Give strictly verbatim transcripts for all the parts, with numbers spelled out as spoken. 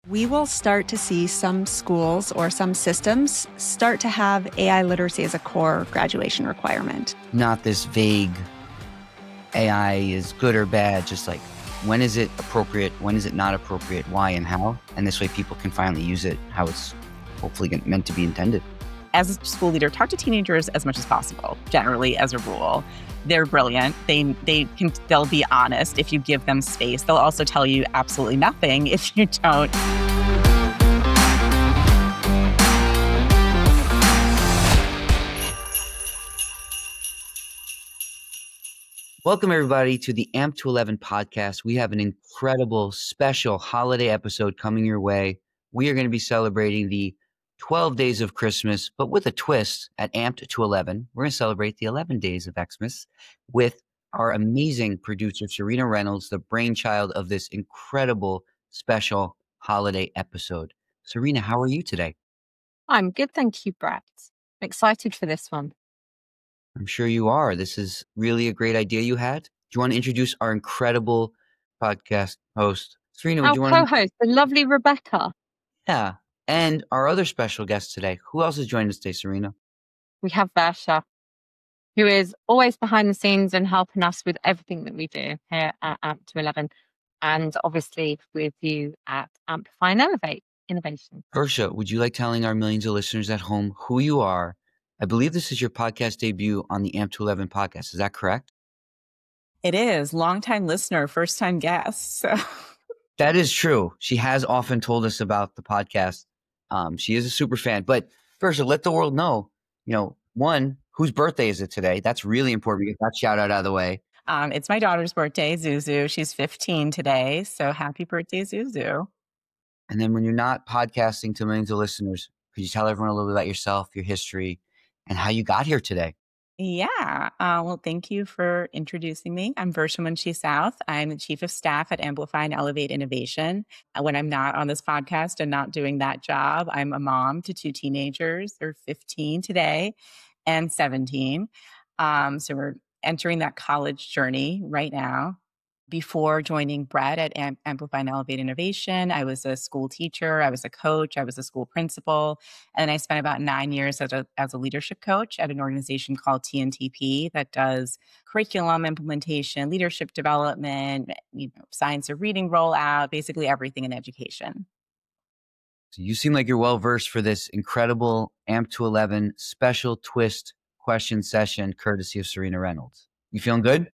We will start to see some schools or some systems start to have A I literacy as a core graduation requirement. Not this vague A I is good or bad, just like when is it appropriate, when is it not appropriate, why and how. And this way people can finally use it how it's hopefully meant to be intended. As a school leader, talk to teenagers as much as possible, generally as a rule. They're brilliant. They they can they'll be honest if you give them space. They'll also tell you absolutely nothing if you don't. Welcome everybody to the A M P to eleven podcast. We have an incredible special holiday episode coming your way. We are going to be celebrating the twelve days of Christmas, but with a twist at A M P to eleven. We're going to celebrate the eleven days of Xmas with our amazing producer, Serena Reynolds, the brainchild of this incredible special holiday episode. Serena, how are you today? I'm good, thank you, Brett. I'm excited for this one. I'm sure you are. This is really a great idea you had. Do you want to introduce our incredible podcast host? Serena, would Our you want to... co-host, the lovely Rebecca. Yeah. And our other special guest today. Who else is joining us today, Serena? We have Versha, who is always behind the scenes and helping us with everything that we do here at A M P to eleven. And obviously with you at Amplify and Elevate Innovation. Versha, would you like telling our millions of listeners at home who you are? I believe this is your podcast debut on the A M P to eleven podcast. Is that correct? It is. Longtime listener, first time guest. So. That is true. She has often told us about the podcast. Um, she is a super fan. But Versha, let the world know, you know, one, whose birthday is it today? That's really important to get that shout out out of the way. Um, it's my daughter's birthday, Zuzu. She's fifteen today. So happy birthday, Zuzu. And then when you're not podcasting to millions of listeners, could you tell everyone a little bit about yourself, your history, and how you got here today? Yeah. Uh, well, thank you for introducing me. I'm Versha Munshi South. I'm the Chief of Staff at Amplify and Elevate Innovation. Uh, When I'm not on this podcast and not doing that job, I'm a mom to two teenagers. They're fifteen today and seventeen. Um, so we're entering that college journey right now. Before joining Brett at Am- Amplify and Elevate Innovation, I was a school teacher, I was a coach, I was a school principal, and then I spent about nine years as a, as a leadership coach at an organization called T N T P that does curriculum implementation, leadership development, you know, science of reading rollout, basically everything in education. So you seem like you're well versed for this incredible A M P to eleven special twist question session, courtesy of Serena Reynolds. You feeling good?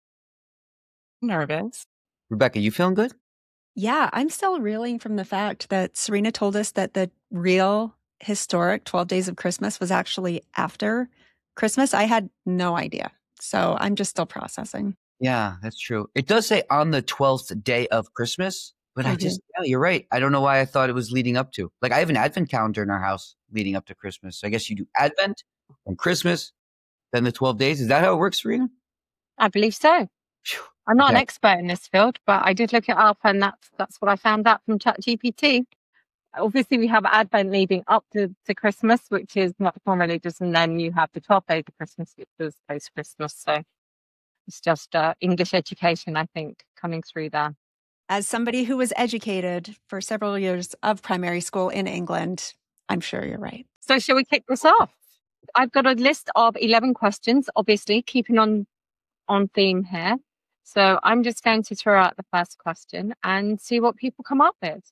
Nervous. Rebecca, you feeling good? Yeah, I'm still reeling from the fact that Serena told us that the real historic twelve days of Christmas was actually after Christmas. I had no idea. So I'm just still processing. Yeah, that's true. It does say on the twelfth day of Christmas, but I Mhm. just, yeah, you're right. I don't know why I thought it was leading up to. Like I have an Advent calendar in our house leading up to Christmas. So I guess you do Advent and Christmas, then the twelve days. Is that how it works, Serena? I believe so. Phew. I'm not Okay. an expert in this field, but I did look it up and that's that's what I found out from ChatGPT. Obviously, we have Advent leading up to, to Christmas, which is much more religious, and then you have the twelve days of Christmas, which is post-Christmas. So it's just uh, English education, I think, coming through there. As somebody who was educated for several years of primary school in England, I'm sure you're right. So shall we kick this off? I've got a list of eleven questions, obviously, keeping on on theme here. So I'm just going to throw out the first question and see what people come up with.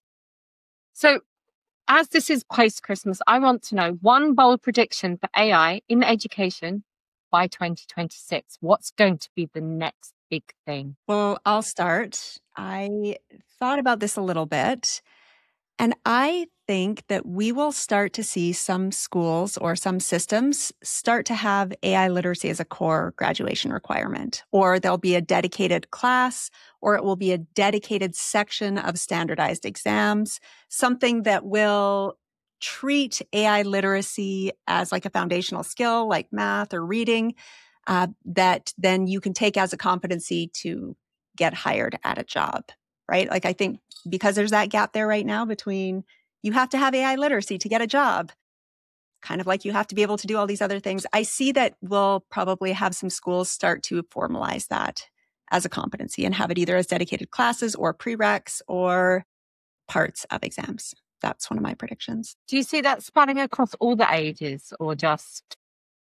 So as this is post-Christmas, I want to know one bold prediction for A I in education by twenty twenty-six. What's going to be the next big thing? Well, I'll start. I thought about this a little bit, and I think that we will start to see some schools or some systems start to have A I literacy as a core graduation requirement, or there'll be a dedicated class, or it will be a dedicated section of standardized exams, something that will treat A I literacy as like a foundational skill, like math or reading, uh, that then you can take as a competency to get hired at a job, right? Like I think because there's that gap there right now between you have to have A I literacy to get a job, kind of like you have to be able to do all these other things. I see that we'll probably have some schools start to formalize that as a competency and have it either as dedicated classes or prereqs or parts of exams. that's one of my predictions. Do you see that spanning across all the ages or just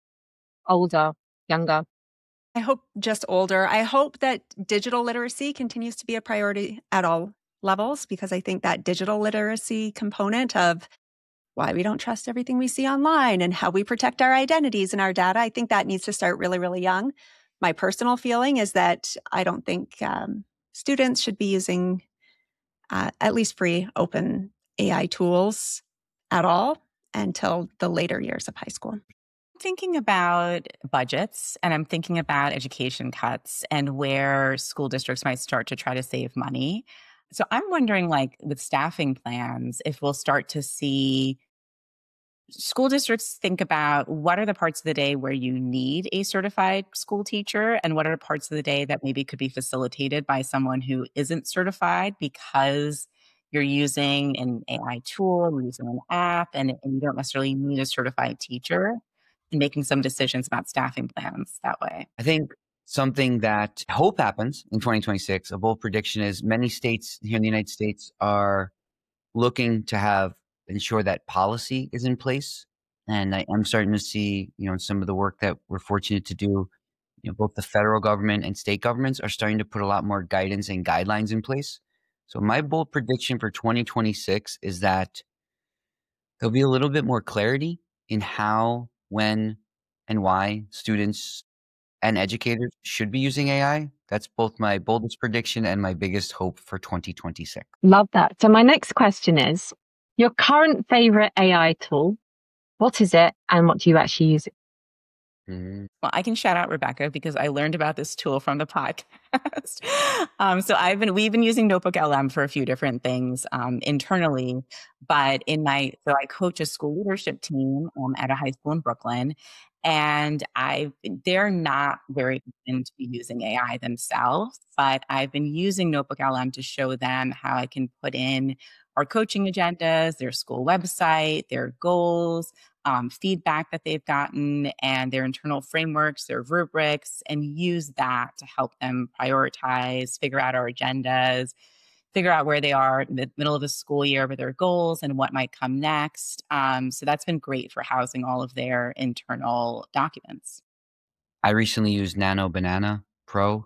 older, younger? I hope just older. I hope that digital literacy continues to be a priority at all levels, because I think that digital literacy component of why we don't trust everything we see online and how we protect our identities and our data, I think that needs to start really, really young. My personal feeling is that I don't think um, students should be using uh, at least free open A I tools at all until the later years of high school. Thinking about budgets, and I'm thinking about education cuts and where school districts might start to try to save money. So I'm wondering, like with staffing plans, if we'll start to see school districts think about what are the parts of the day where you need a certified school teacher and what are the parts of the day that maybe could be facilitated by someone who isn't certified because you're using an A I tool, you're using an app, and, and you don't necessarily need a certified teacher, and making some decisions about staffing plans that way. I think something that I hope happens in twenty twenty-six, a bold prediction, is many states here in the United States are looking to have ensure that policy is in place. And I am starting to see, you know, some of the work that we're fortunate to do, you know, both the federal government and state governments are starting to put a lot more guidance and guidelines in place. So my bold prediction for twenty twenty-six is that there'll be a little bit more clarity in how, when, and why students and educators should be using A I. That's both my boldest prediction and my biggest hope for twenty twenty-six. Love that. So my next question is, your current favorite A I tool, what is it and what do you actually use it? Mm-hmm. Well, I can shout out Rebecca because I learned about this tool from the podcast. um, so I've been, we've been using Notebook L M for a few different things um, internally, but in my, so I coach a school leadership team um, at a high school in Brooklyn, and I, they're not very into using A I themselves, but I've been using Notebook L M to show them how I can put in our coaching agendas, their school website, their goals, um, feedback that they've gotten, and their internal frameworks, their rubrics, and use that to help them prioritize, figure out our agendas, figure out where they are in the middle of the school year with their goals and what might come next. Um, so that's been great for housing all of their internal documents. I recently used Nano Banana Pro,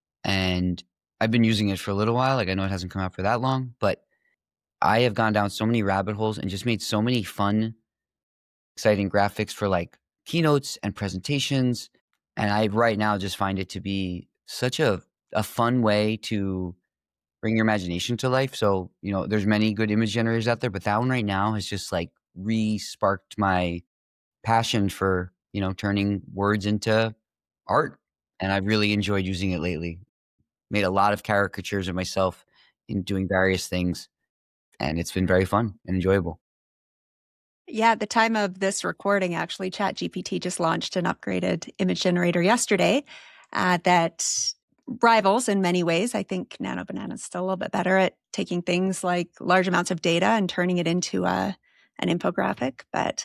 and I've been using it for a little while. Like, I know it hasn't come out for that long, but I have gone down so many rabbit holes and just made so many fun, exciting graphics for like keynotes and presentations. And I right now just find it to be such a, a fun way to bring your imagination to life. So, you know, there's many good image generators out there, but that one right now has just like re-sparked my passion for, you know, turning words into art. And I've really enjoyed using it lately. Made a lot of caricatures of myself in doing various things. And it's been very fun and enjoyable. Yeah, at the time of this recording, actually, ChatGPT just launched an upgraded image generator yesterday uh, that rivals in many ways. I think Nano Banana is still a little bit better at taking things like large amounts of data and turning it into a, an infographic. But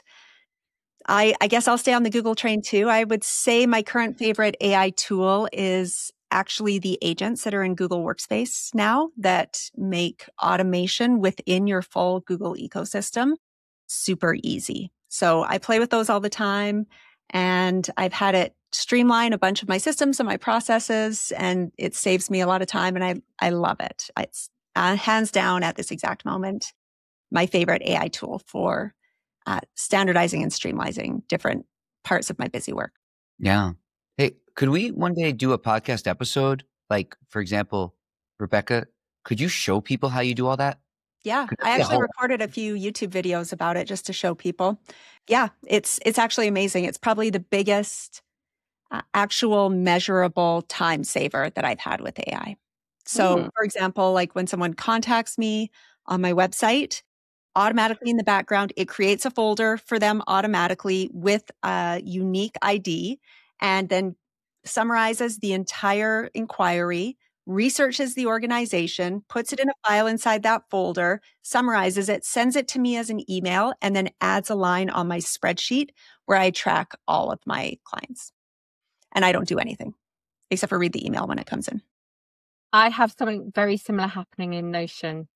I, I guess I'll stay on the Google train too. I would say my current favorite A I tool is actually the agents that are in Google Workspace now that make automation within your full Google ecosystem super easy. So I play with those all the time, and I've had it streamline a bunch of my systems and my processes, and it saves me a lot of time, and I, I love it. It's uh, hands down at this exact moment, my favorite A I tool for uh, standardizing and streamlining different parts of my busy work. Yeah. Hey, could we one day do a podcast episode? Like, for example, Rebecca, could you show people how you do all that? Yeah, I actually recorded a few YouTube videos about it just to show people. Yeah, it's it's actually amazing. It's probably the biggest uh, actual measurable time saver that I've had with A I. So, mm. for example, like when someone contacts me on my website, automatically in the background, it creates a folder for them automatically with a unique I D, and then summarizes the entire inquiry, researches the organization, puts it in a file inside that folder, summarizes it, sends it to me as an email, and then adds a line on my spreadsheet where I track all of my clients. And I don't do anything except for read the email when it comes in. I have something very similar happening in Notion.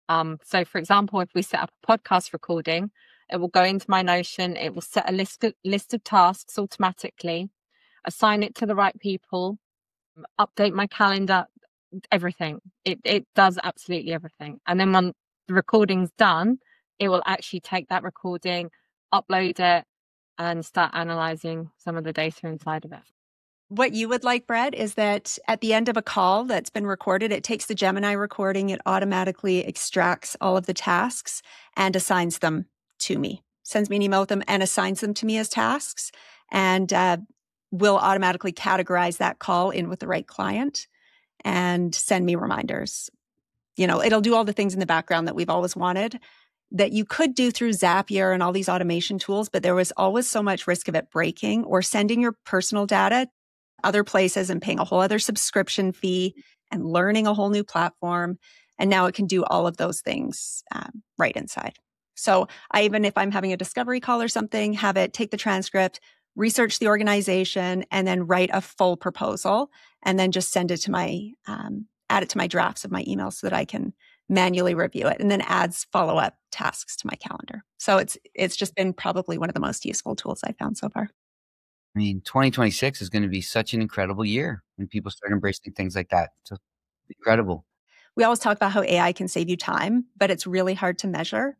Um, so for example, if we set up a podcast recording, it will go into my Notion, it will set a list of, list of tasks automatically, assign it to the right people, update my calendar, everything. It it does absolutely everything. And then when the recording's done, it will actually take that recording, upload it, and start analyzing some of the data inside of it. What you would like, Brett, is that at the end of a call that's been recorded, it takes the Gemini recording, it automatically extracts all of the tasks and assigns them to me, sends me an email with them and assigns them to me as tasks, and uh, will automatically categorize that call in with the right client and send me reminders. You know, it'll do all the things in the background that we've always wanted that you could do through Zapier and all these automation tools, but there was always so much risk of it breaking or sending your personal data other places and paying a whole other subscription fee and learning a whole new platform. And now it can do all of those things um, right inside. So I, even if I'm having a discovery call or something, have it take the transcript, research the organization, and then write a full proposal, and then just send it to my, um, add it to my drafts of my email so that I can manually review it, and then adds follow-up tasks to my calendar. So it's it's just been probably one of the most useful tools I've found so far. I mean, twenty twenty-six is going to be such an incredible year when people start embracing things like that. So incredible. We always talk about how A I can save you time, but it's really hard to measure.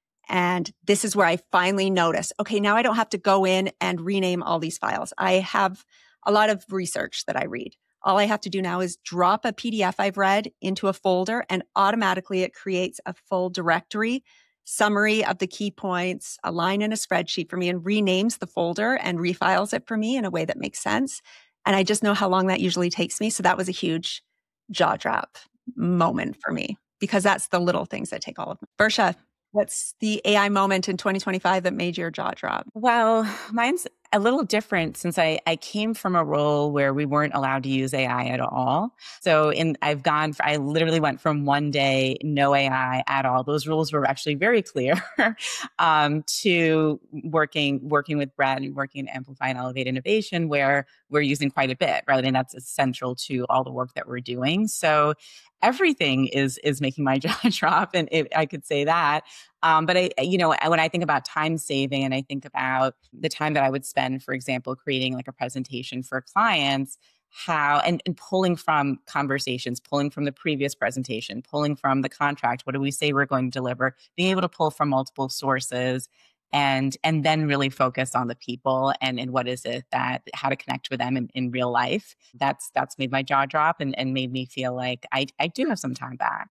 And this is where I finally noticed, okay, now I don't have to go in and rename all these files. I have a lot of research that I read. All I have to do now is drop a P D F I've read into a folder, and automatically it creates a full directory summary of the key points, a line in a spreadsheet for me, and renames the folder and refiles it for me in a way that makes sense. And I just know how long that usually takes me. So that was a huge jaw drop moment for me, because that's the little things that take all of them. Bersha, what's the A I moment in twenty twenty-five that made your jaw drop? Well, mine's a little different since I, I came from a role where we weren't allowed to use A I at all. So in I've gone, for, I literally went from one day, no A I at all. Those rules were actually very clear um, to working working with Brett and working at Amplify and Elevate Innovation, where we're using quite a bit, right? And that's essential to all the work that we're doing. So everything is is making my jaw drop, and it, I could say that. Um, but I, you know, when I think about time saving, and I think about the time that I would spend, for example, creating like a presentation for clients, how and, and pulling from conversations, pulling from the previous presentation, pulling from the contract. What do we say we're going to deliver? Being able to pull from multiple sources, and and then really focus on the people and and what is it that how to connect with them in, in real life. That's that's made my jaw drop and, and made me feel like I I do have some time back.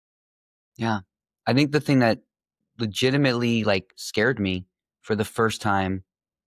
Yeah. I think the thing that legitimately like scared me for the first time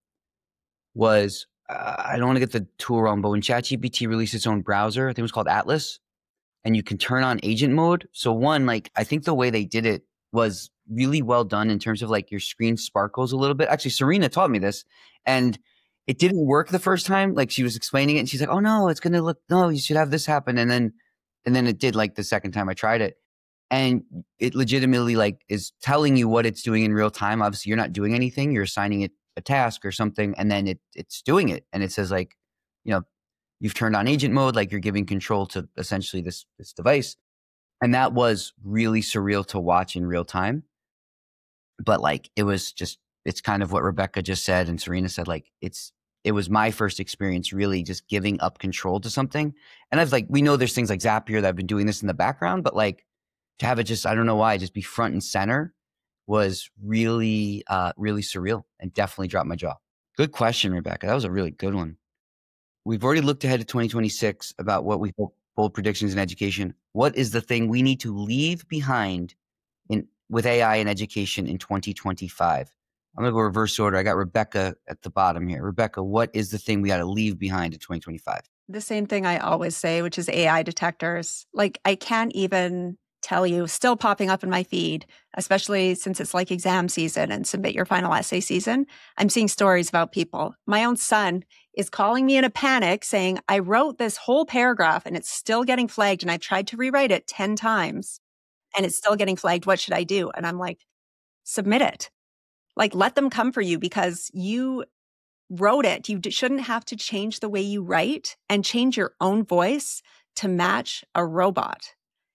was, uh, I don't want to get the tool wrong, but when ChatGPT released its own browser, I think it was called Atlas, and you can turn on agent mode. So one, like, I think the way they did it was really well done in terms of like your screen sparkles a little bit. Actually, Serena taught me this, and it didn't work the first time. Like, she was explaining it and she's like, oh no, it's going to look, no, you should have this happen. And then, and then it did like the second time I tried it. And it legitimately like is telling you what it's doing in real time. Obviously, you're not doing anything. You're assigning it a task or something, and then it it's doing it. And it says like, you know, you've turned on agent mode, like you're giving control to essentially this this device. And that was really surreal to watch in real time. But like, it was just, it's kind of what Rebecca just said and Serena said, like, it's, it was my first experience really just giving up control to something. And I've like, we know there's things like Zapier that have been doing this in the background, but like to have it just, I don't know why, just be front and center was really, uh, really surreal and definitely dropped my jaw. Good question, Rebecca. That was a really good one. We've already looked ahead to twenty twenty-six about what we hope, bold predictions in education. What is the thing we need to leave behind in with A I in education in twenty twenty-five? I'm going to go reverse order. I got Rebecca at the bottom here. Rebecca, what is the thing we got to leave behind in twenty twenty-five? The same thing I always say, which is A I detectors. Like, I can't even tell you, still popping up in my feed, especially since it's like exam season and submit your final essay season. I'm seeing stories about people. My own son is calling me in a panic saying, I wrote this whole paragraph and it's still getting flagged, and I tried to rewrite it ten times and it's still getting flagged. What should I do? And I'm like, submit it. Like, let them come for you because you wrote it. You shouldn't have to change the way you write and change your own voice to match a robot.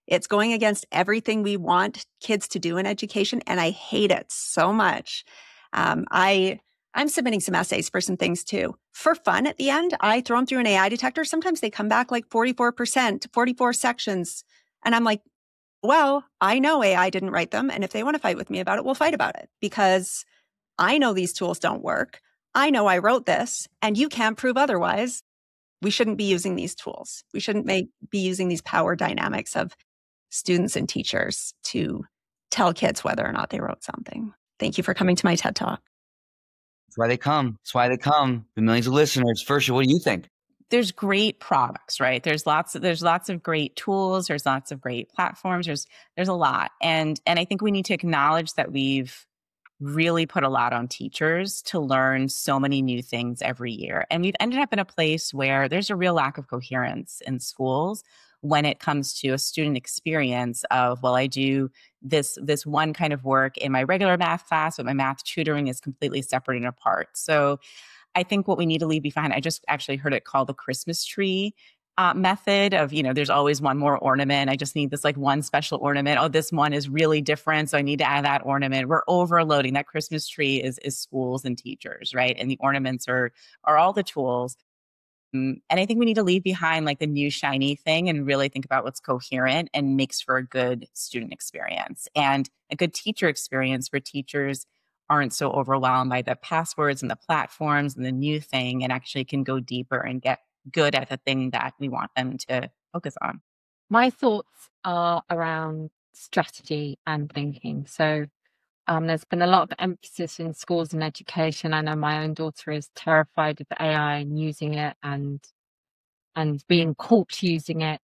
It's going against everything we want kids to do in education, and I hate it so much. Um, I, I'm submitting some essays for some things too. For fun at the end, I throw them through an A I detector. Sometimes they come back like forty-four percent, forty-four sections. And I'm like, well, I know A I didn't write them. And if they want to fight with me about it, we'll fight about it because I know these tools don't work. I know I wrote this and you can't prove otherwise. We shouldn't be using these tools. We shouldn't make, be using these power dynamics of students and teachers to tell kids whether or not they wrote something. Thank you for coming to my TED Talk. That's why they come. That's why they come. The millions of listeners. First, what do you think? There's great products, right? There's lots of, there's lots of great tools. There's lots of great platforms. There's, there's a lot. And, and I think we need to acknowledge that we've really put a lot on teachers to learn so many new things every year. And we've ended up in a place where there's a real lack of coherence in schools when it comes to a student experience of, well, I do this, this one kind of work in my regular math class, but my math tutoring is completely separate and apart. So I think what we need to leave behind, I just actually heard it called the Christmas tree uh, method of, you know, there's always one more ornament. I just need this like one special ornament. Oh, this one is really different, so I need to add that ornament. We're overloading. That Christmas tree is is schools and teachers, right? And the ornaments are are all the tools. Um, and I think we need to leave behind like the new shiny thing and really think about what's coherent and makes for a good student experience and a good teacher experience where teachers aren't so overwhelmed by the passwords and the platforms and the new thing and actually can go deeper and get good at the thing that we want them to focus on. My thoughts are around strategy and thinking. So um, there's been a lot of emphasis in schools and education. I know my own daughter is terrified of A I and using it and and being caught using it.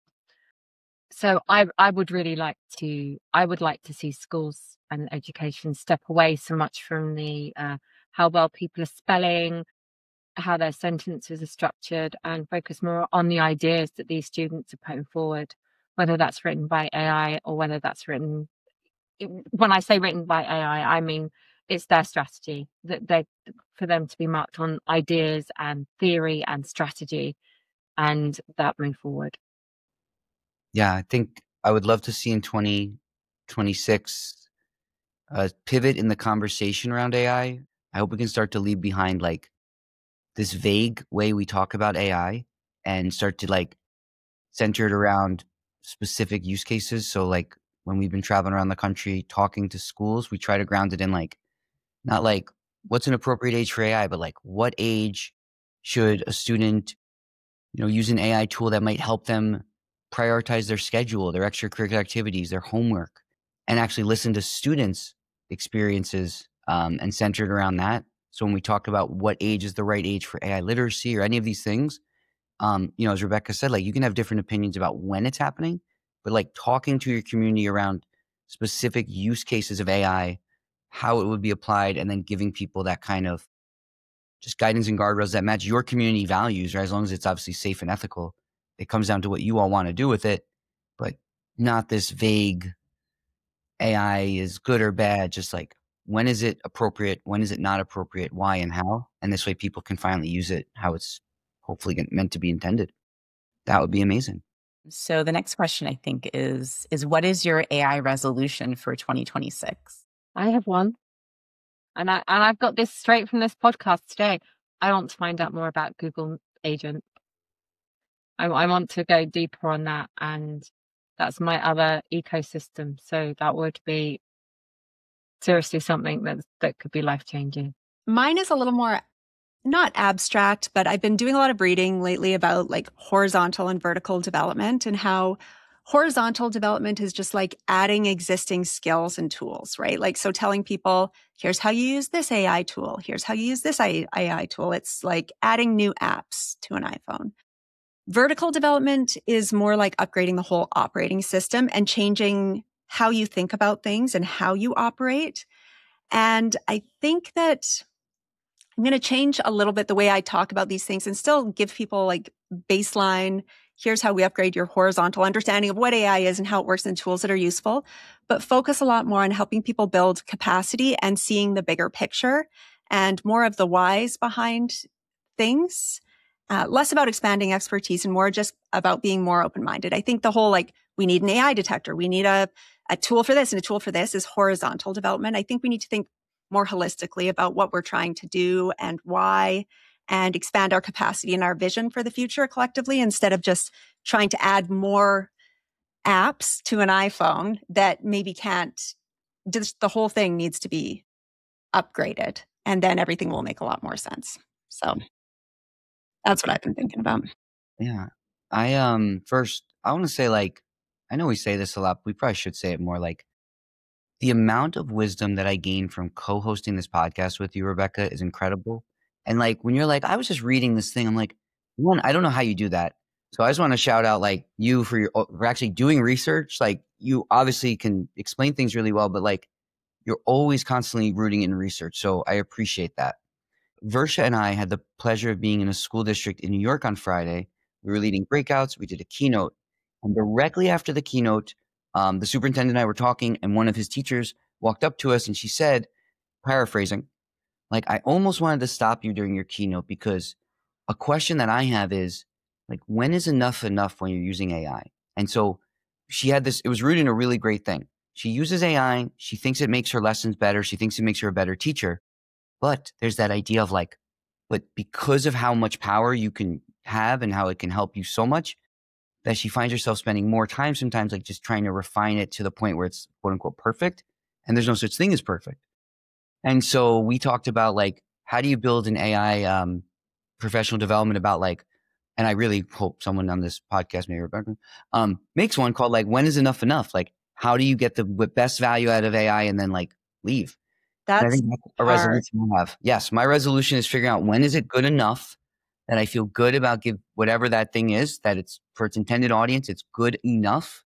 So I I would really like to I would like to see schools and education step away so much from the uh, how well people are spelling, how their sentences are structured, and focus more on the ideas that these students are putting forward, whether that's written by A I or whether that's written. When I say written by A I, I mean it's their strategy that they for them to be marked on ideas and theory and strategy, and that move forward. Yeah, I think I would love to see in twenty twenty-six a pivot in the conversation around A I. I hope we can start to leave behind like this vague way we talk about A I and start to like center it around specific use cases. So like when we've been traveling around the country talking to schools, we try to ground it in like, not like what's an appropriate age for A I, but like what age should a student, you know, use an A I tool that might help them prioritize their schedule, their extracurricular activities, their homework, and actually listen to students' experiences um, and center it around that. So when we talk about what age is the right age for A I literacy or any of these things, um, you know, as Rebecca said, like you can have different opinions about when it's happening, but like talking to your community around specific use cases of A I, how it would be applied, and then giving people that kind of just guidance and guardrails that match your community values, right? As long as it's obviously safe and ethical. It comes down to what you all want to do with it, but not this vague A I is good or bad, just like when is it appropriate, when is it not appropriate, why and how, and this way people can finally use it how it's hopefully meant to be intended. That would be amazing. So the next question I think is is what is your A I resolution for twenty twenty-six? I have one, and I and I've got this straight from this podcast today. I want to find out more about Google Agent. I, I want to go deeper on that, and that's my other ecosystem. So that would be seriously something that that could be life changing. Mine is a little more not abstract, but I've been doing a lot of reading lately about like horizontal and vertical development and how horizontal development is just like adding existing skills and tools, right? Like, so telling people, here's how you use this A I tool. Here's how you use this A I tool. It's like adding new apps to an iPhone. Vertical development is more like upgrading the whole operating system and changing how you think about things and how you operate. And I think that I'm going to change a little bit the way I talk about these things and still give people like baseline, here's how we upgrade your horizontal understanding of what A I is and how it works and tools that are useful, but focus a lot more on helping people build capacity and seeing the bigger picture and more of the whys behind things. Uh, less about expanding expertise and more just about being more open-minded. I think the whole like we need an A I detector. We need a, a tool for this and a tool for this is horizontal development. I think we need to think more holistically about what we're trying to do and why, and expand our capacity and our vision for the future collectively, instead of just trying to add more apps to an iPhone that maybe can't, just the whole thing needs to be upgraded, and then everything will make a lot more sense. So that's what I've been thinking about. Yeah. I, um, first, I want to say, like, I know we say this a lot, but we probably should say it more. Like, the amount of wisdom that I gained from co-hosting this podcast with you, Rebecca, is incredible. And like, when you're like, I was just reading this thing, I'm like, one, I don't know how you do that. So I just want to shout out like you for your, for actually doing research. Like, you obviously can explain things really well, but like, you're always constantly rooting in research. So I appreciate that. Versha and I had the pleasure of being in a school district in New York on Friday. We were leading breakouts. We did a keynote. And directly after the keynote, um, the superintendent and I were talking, and one of his teachers walked up to us and she said, paraphrasing, like, I almost wanted to stop you during your keynote because a question that I have is, like, when is enough enough when you're using A I? And so she had this, it was rooted in a really great thing. She uses A I. She thinks it makes her lessons better. She thinks it makes her a better teacher. But there's that idea of like, but because of how much power you can have and how it can help you so much, that she finds herself spending more time sometimes like just trying to refine it to the point where it's quote unquote perfect. And there's no such thing as perfect. And so we talked about like, how do you build an A I um, professional development about like, and I really hope someone on this podcast, maybe Rebecca, um, makes one called like, when is enough enough? Like, how do you get the best value out of A I and then like leave? And I That's think that's a hard. resolution I have. Yes, my resolution is figuring out when is it good enough that I feel good about give whatever that thing is, that it's for its intended audience, it's good enough.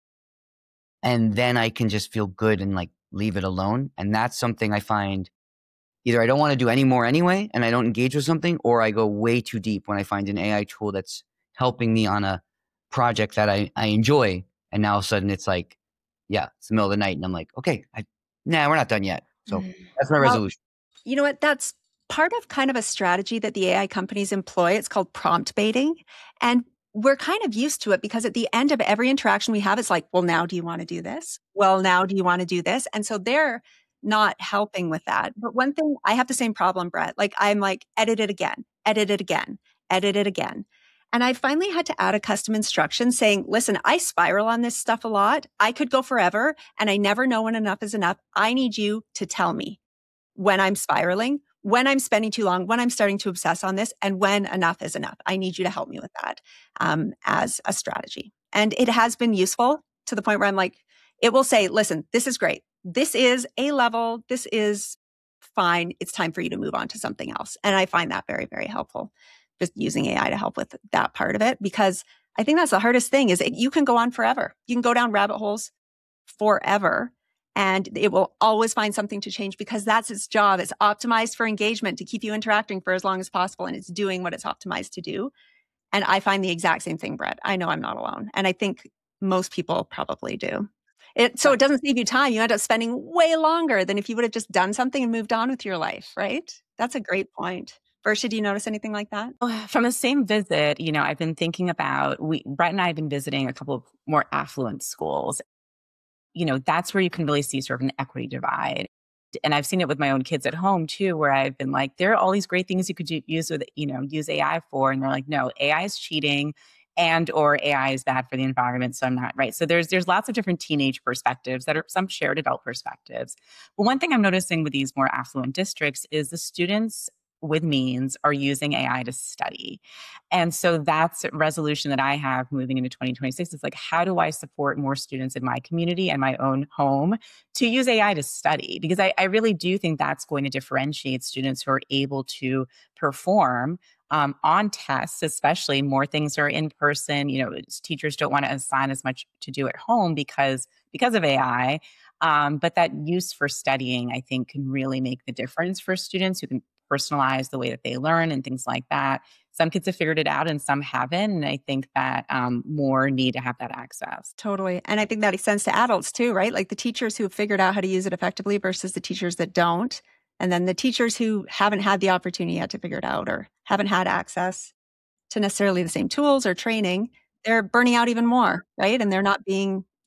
And then I can just feel good and like leave it alone. And that's something I find either I don't want to do any more anyway, and I don't engage with something, or I go way too deep when I find an A I tool that's helping me on a project that I, I enjoy. And now all of a sudden it's like, yeah, it's the middle of the night and I'm like, okay, I, nah, we're not done yet. So that's my Well, resolution. You know what? That's part of kind of a strategy that the A I companies employ. It's called prompt baiting. And we're kind of used to it because at the end of every interaction we have, it's like, well, now do you want to do this? Well, now do you want to do this? And so they're not helping with that. But one thing, I have the same problem, Brett. Like, I'm like, edit it again, edit it again, edit it again. And I finally had to add a custom instruction saying, listen, I spiral on this stuff a lot. I could go forever and I never know when enough is enough. I need you to tell me when I'm spiraling, when I'm spending too long, when I'm starting to obsess on this, and when enough is enough. I need you to help me with that um, as a strategy. And it has been useful to the point where I'm like, it will say, listen, this is great. This is A level. This is fine. It's time for you to move on to something else. And I find that very, very helpful, just using A I to help with that part of it, because I think that's the hardest thing is it, you can go on forever. You can go down rabbit holes forever. And it will always find something to change because that's its job. It's optimized for engagement to keep you interacting for as long as possible. And it's doing what it's optimized to do. And I find the exact same thing, Brett. I know I'm not alone. And I think most people probably do. It, so it doesn't save you time. You end up spending way longer than if you would have just done something and moved on with your life, right? That's a great point. Versha, do you notice anything like that? From the same visit, you know, I've been thinking about, we, Brett and I have been visiting a couple of more affluent schools. You know, that's where you can really see sort of an equity divide. And I've seen it with my own kids at home too, where I've been like, there are all these great things you could do, use with, you know, use A I for. And they're like, no, A I is cheating and or A I is bad for the environment. So I'm not right. So there's there's lots of different teenage perspectives that are some shared adult perspectives. But one thing I'm noticing with these more affluent districts is the students with means are using A I to study. And so that's a resolution that I have moving into twenty twenty-six. It's like, how do I support more students in my community and my own home to use A I to study? Because I, I really do think that's going to differentiate students who are able to perform um, on tests, especially more things are in person. You know, teachers don't want to assign as much to do at home because, because of A I. Um, but that use for studying, I think, can really make the difference for students who can personalize the way that they learn and things like that. Some kids have figured it out and some haven't. And I think that um, more need to have that access. Totally. And I think that extends to adults too, right? Like the teachers who have figured out how to use it effectively versus the teachers that don't. And then the teachers who haven't had the opportunity yet to figure it out or haven't had access to necessarily the same tools or training, they're burning out even more, right? And they're not being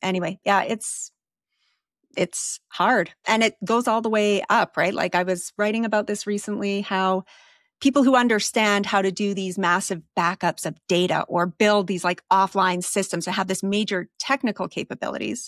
anyway, yeah, it's it's hard. And it goes all the way up, right? Like I was writing about this recently, how people who understand how to do these massive backups of data or build these like offline systems that have this major technical capabilities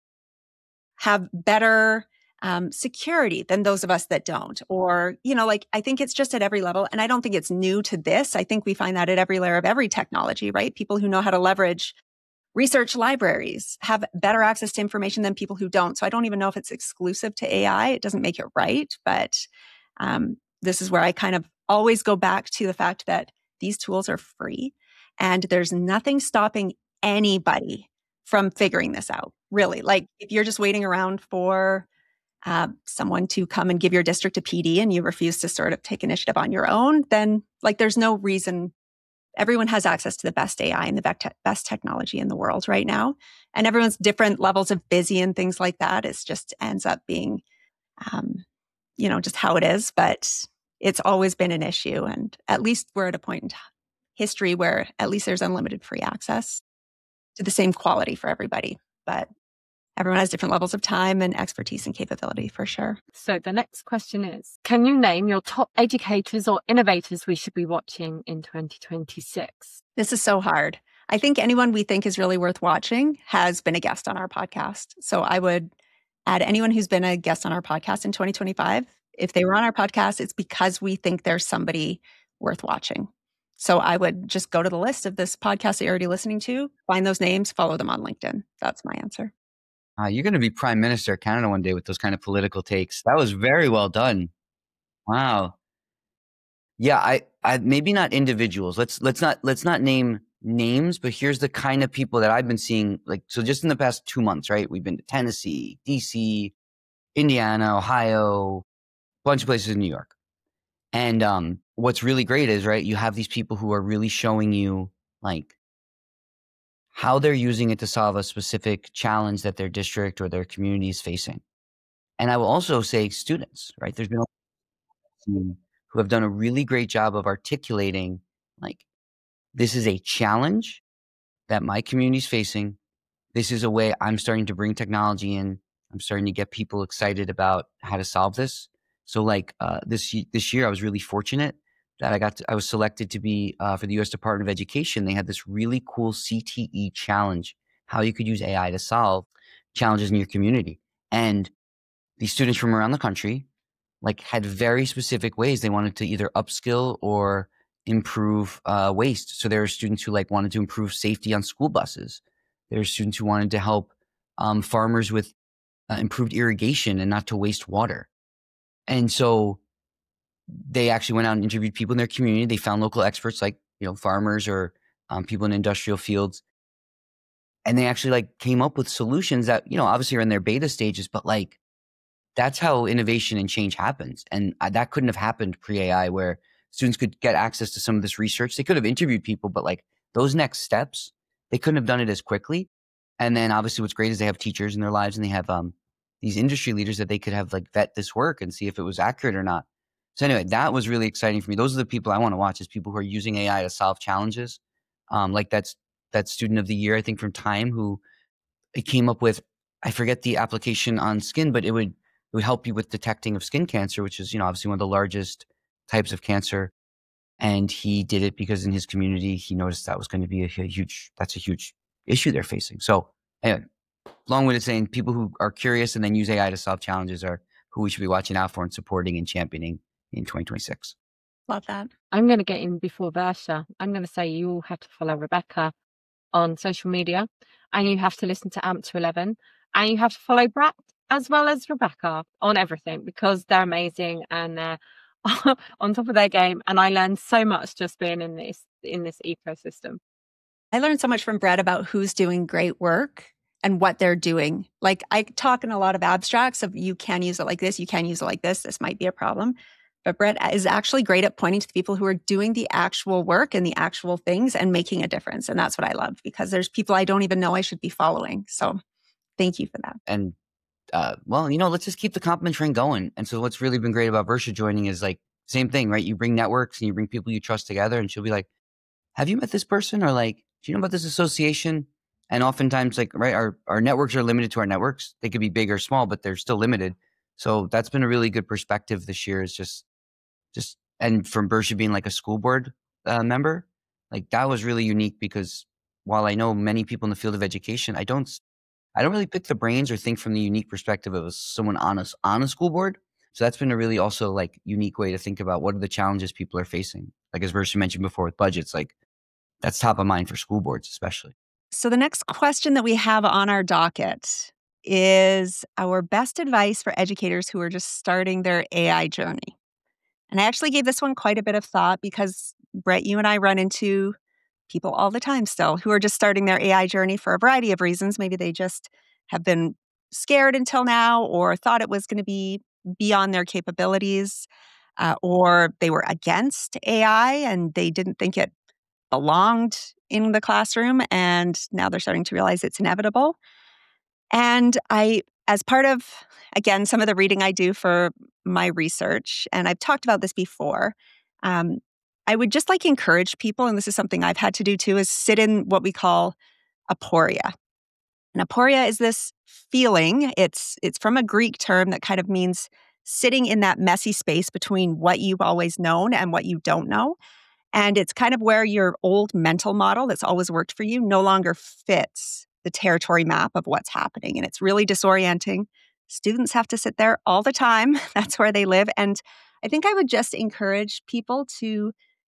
have better um, security than those of us that don't. Or, you know, like I think it's just at every level. And I don't think it's new to this. I think we find that at every layer of every technology, right? People who know how to leverage research libraries have better access to information than people who don't. So I don't even know if it's exclusive to A I. It doesn't make it right. But um, this is where I kind of always go back to the fact that these tools are free and there's nothing stopping anybody from figuring this out, really. Like if you're just waiting around for uh, someone to come and give your district a P D and you refuse to sort of take initiative on your own, then like there's no reason. Everyone has access to the best A I and the best technology in the world right now. And everyone's different levels of busy and things like that. It just ends up being, um, you know, just how it is. But it's always been an issue. And at least we're at a point in t- history where at least there's unlimited free access to the same quality for everybody. But everyone has different levels of time and expertise and capability for sure. So the next question is, can you name your top educators or innovators we should be watching in twenty twenty-six? This is so hard. I think anyone we think is really worth watching has been a guest on our podcast. So I would add anyone who's been a guest on our podcast in twenty twenty-five. If they were on our podcast, it's because we think there's somebody worth watching. So I would just go to the list of this podcast that you're already listening to, find those names, follow them on LinkedIn. That's my answer. Uh, you're going to be Prime Minister of Canada one day with those kind of political takes. That was very well done. Wow. Yeah, I, I maybe not individuals. Let's let's not let's not name names, but here's the kind of people that I've been seeing. Like, so just in the past two months, right? We've been to Tennessee, D C, Indiana, Ohio, a bunch of places in New York. And um, what's really great is, right, you have these people who are really showing you like how they're using it to solve a specific challenge that their district or their community is facing. And I will also say students, right? There's been a team who have done a really great job of articulating, like, this is a challenge that my community is facing. This is a way I'm starting to bring technology in. I'm starting to get people excited about how to solve this. So like uh, this, this year, I was really fortunate that I got to, I was selected to be uh, for the U S Department of Education. They had this really cool C T E challenge, how you could use A I to solve challenges in your community. And these students from around the country like had very specific ways they wanted to either upskill or improve uh, waste. So there are students who like wanted to improve safety on school buses. There are students who wanted to help um, farmers with uh, improved irrigation and not to waste water. And so they actually went out and interviewed people in their community. They found local experts like, you know, farmers or um, people in industrial fields. And they actually like came up with solutions that, you know, obviously are in their beta stages, but like that's how innovation and change happens. And uh, that couldn't have happened pre-A I where students could get access to some of this research. They could have interviewed people, but like those next steps, they couldn't have done it as quickly. And then obviously what's great is they have teachers in their lives and they have um, these industry leaders that they could have like vet this work and see if it was accurate or not. So anyway, that was really exciting for me. Those are the people I want to watch, is people who are using A I to solve challenges. Um, like that's that student of the year, I think from Time, who it came up with, I forget the application on skin, but it would it would help you with detecting of skin cancer, which is, you know, obviously one of the largest types of cancer. And he did it because in his community, he noticed that was going to be a, a huge, that's a huge issue they're facing. So anyway, long-winded saying, people who are curious and then use A I to solve challenges are who we should be watching out for and supporting and championing in twenty twenty-six. Love that. I'm going to get in before Versha. I'm going to say you all have to follow Rebecca on social media, and you have to listen to A M P two eleven, and you have to follow Brett as well as Rebecca on everything, because they're amazing and they're on top of their game. And I learned so much just being in this in this ecosystem. I learned so much from Brett about who's doing great work and what they're doing. Like I talk in a lot of abstracts of you can use it like this, you can use it like this, this might be a problem. But Brett is actually great at pointing to the people who are doing the actual work and the actual things and making a difference. And that's what I love, because there's people I don't even know I should be following. So thank you for that. And uh, well, you know, let's just keep the compliment train going. And so what's really been great about Versha joining is like, same thing, right? You bring networks and you bring people you trust together, and she'll be like, have you met this person? Or like, do you know about this association? And oftentimes, like, right, our, our networks are limited to our networks. They could be big or small, but they're still limited. So that's been a really good perspective this year is just, just, and from Bersha being like a school board uh, member, like that was really unique because while I know many people in the field of education, I don't, I don't really pick the brains or think from the unique perspective of someone on a, on a school board. So that's been a really also like unique way to think about what are the challenges people are facing. Like as Bersha mentioned before with budgets, like that's top of mind for school boards, especially. So the next question that we have on our docket is our best advice for educators who are just starting their A I journey. And I actually gave this one quite a bit of thought because, Brett, you and I run into people all the time still who are just starting their A I journey for a variety of reasons. Maybe they just have been scared until now or thought it was going to be beyond their capabilities, uh, or they were against A I and they didn't think it belonged in the classroom, and now they're starting to realize it's inevitable. And I, as part of, again, some of the reading I do for my research, and I've talked about this before, um, I would just like encourage people, and this is something I've had to do too, is sit in what we call aporia. And aporia is this feeling, it's it's from a Greek term that kind of means sitting in that messy space between what you've always known and what you don't know. And it's kind of where your old mental model that's always worked for you no longer fits the territory map of what's happening. And it's really disorienting. Students have to sit there all the time. That's where they live. And I think I would just encourage people to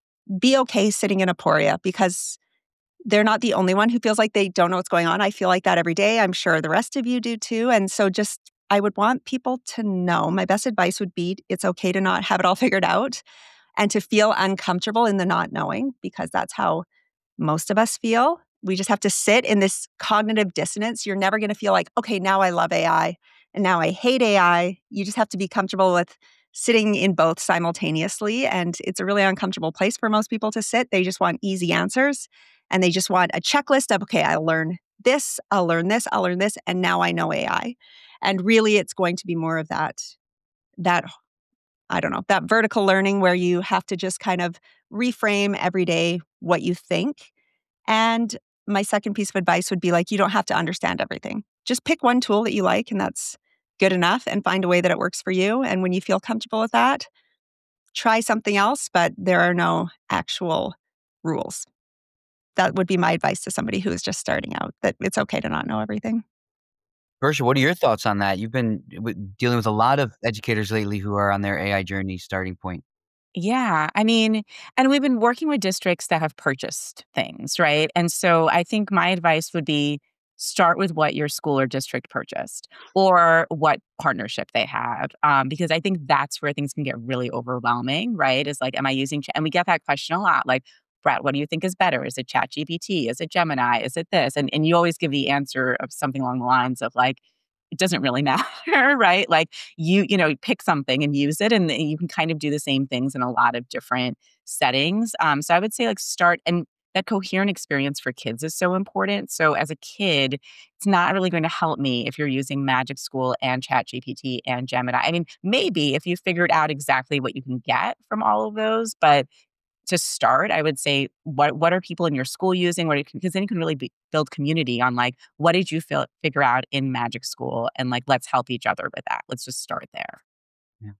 be okay sitting in aporia because they're not the only one who feels like they don't know what's going on. I feel like that every day. I'm sure the rest of you do too. And so just, I would want people to know, my best advice would be it's okay to not have it all figured out and to feel uncomfortable in the not knowing, because that's how most of us feel. We just have to sit in this cognitive dissonance. You're never going to feel like, okay, now I love A I and now I hate A I. You just have to be comfortable with sitting in both simultaneously. And it's a really uncomfortable place for most people to sit. They just want easy answers and they just want a checklist of, okay, I'll learn this, I'll learn this, I'll learn this, and now I know A I. And really, it's going to be more of that, that I don't know, that vertical learning where you have to just kind of reframe every day what you think. And my second piece of advice would be like, you don't have to understand everything. Just pick one tool that you like and that's good enough and find a way that it works for you. And when you feel comfortable with that, try something else, but there are no actual rules. That would be my advice to somebody who is just starting out, that it's okay to not know everything. Bersha, what are your thoughts on that? You've been w- dealing with a lot of educators lately who are on their A I journey starting point. Yeah. I mean, and we've been working with districts that have purchased things, right? And so I think my advice would be start with what your school or district purchased or what partnership they have. Um, because I think that's where things can get really overwhelming, right? Is like, am I using, Ch- and we get that question a lot, like, Brett, what do you think is better? Is it ChatGPT? Is it Gemini? Is it this? And and you always give the answer of something along the lines of like, it doesn't really matter, right? Like you, you know, pick something and use it, and you can kind of do the same things in a lot of different settings. Um, so I would say like start, and that coherent experience for kids is so important. So as a kid, it's not really going to help me if you're using Magic School and ChatGPT and Gemini. I mean, maybe if you figured out exactly what you can get from all of those, but to start, I would say, what what are people in your school using? What because then you can really be, build community on like, what did you feel, figure out in Magic School, and like, let's help each other with that. Let's just start there. Yeah.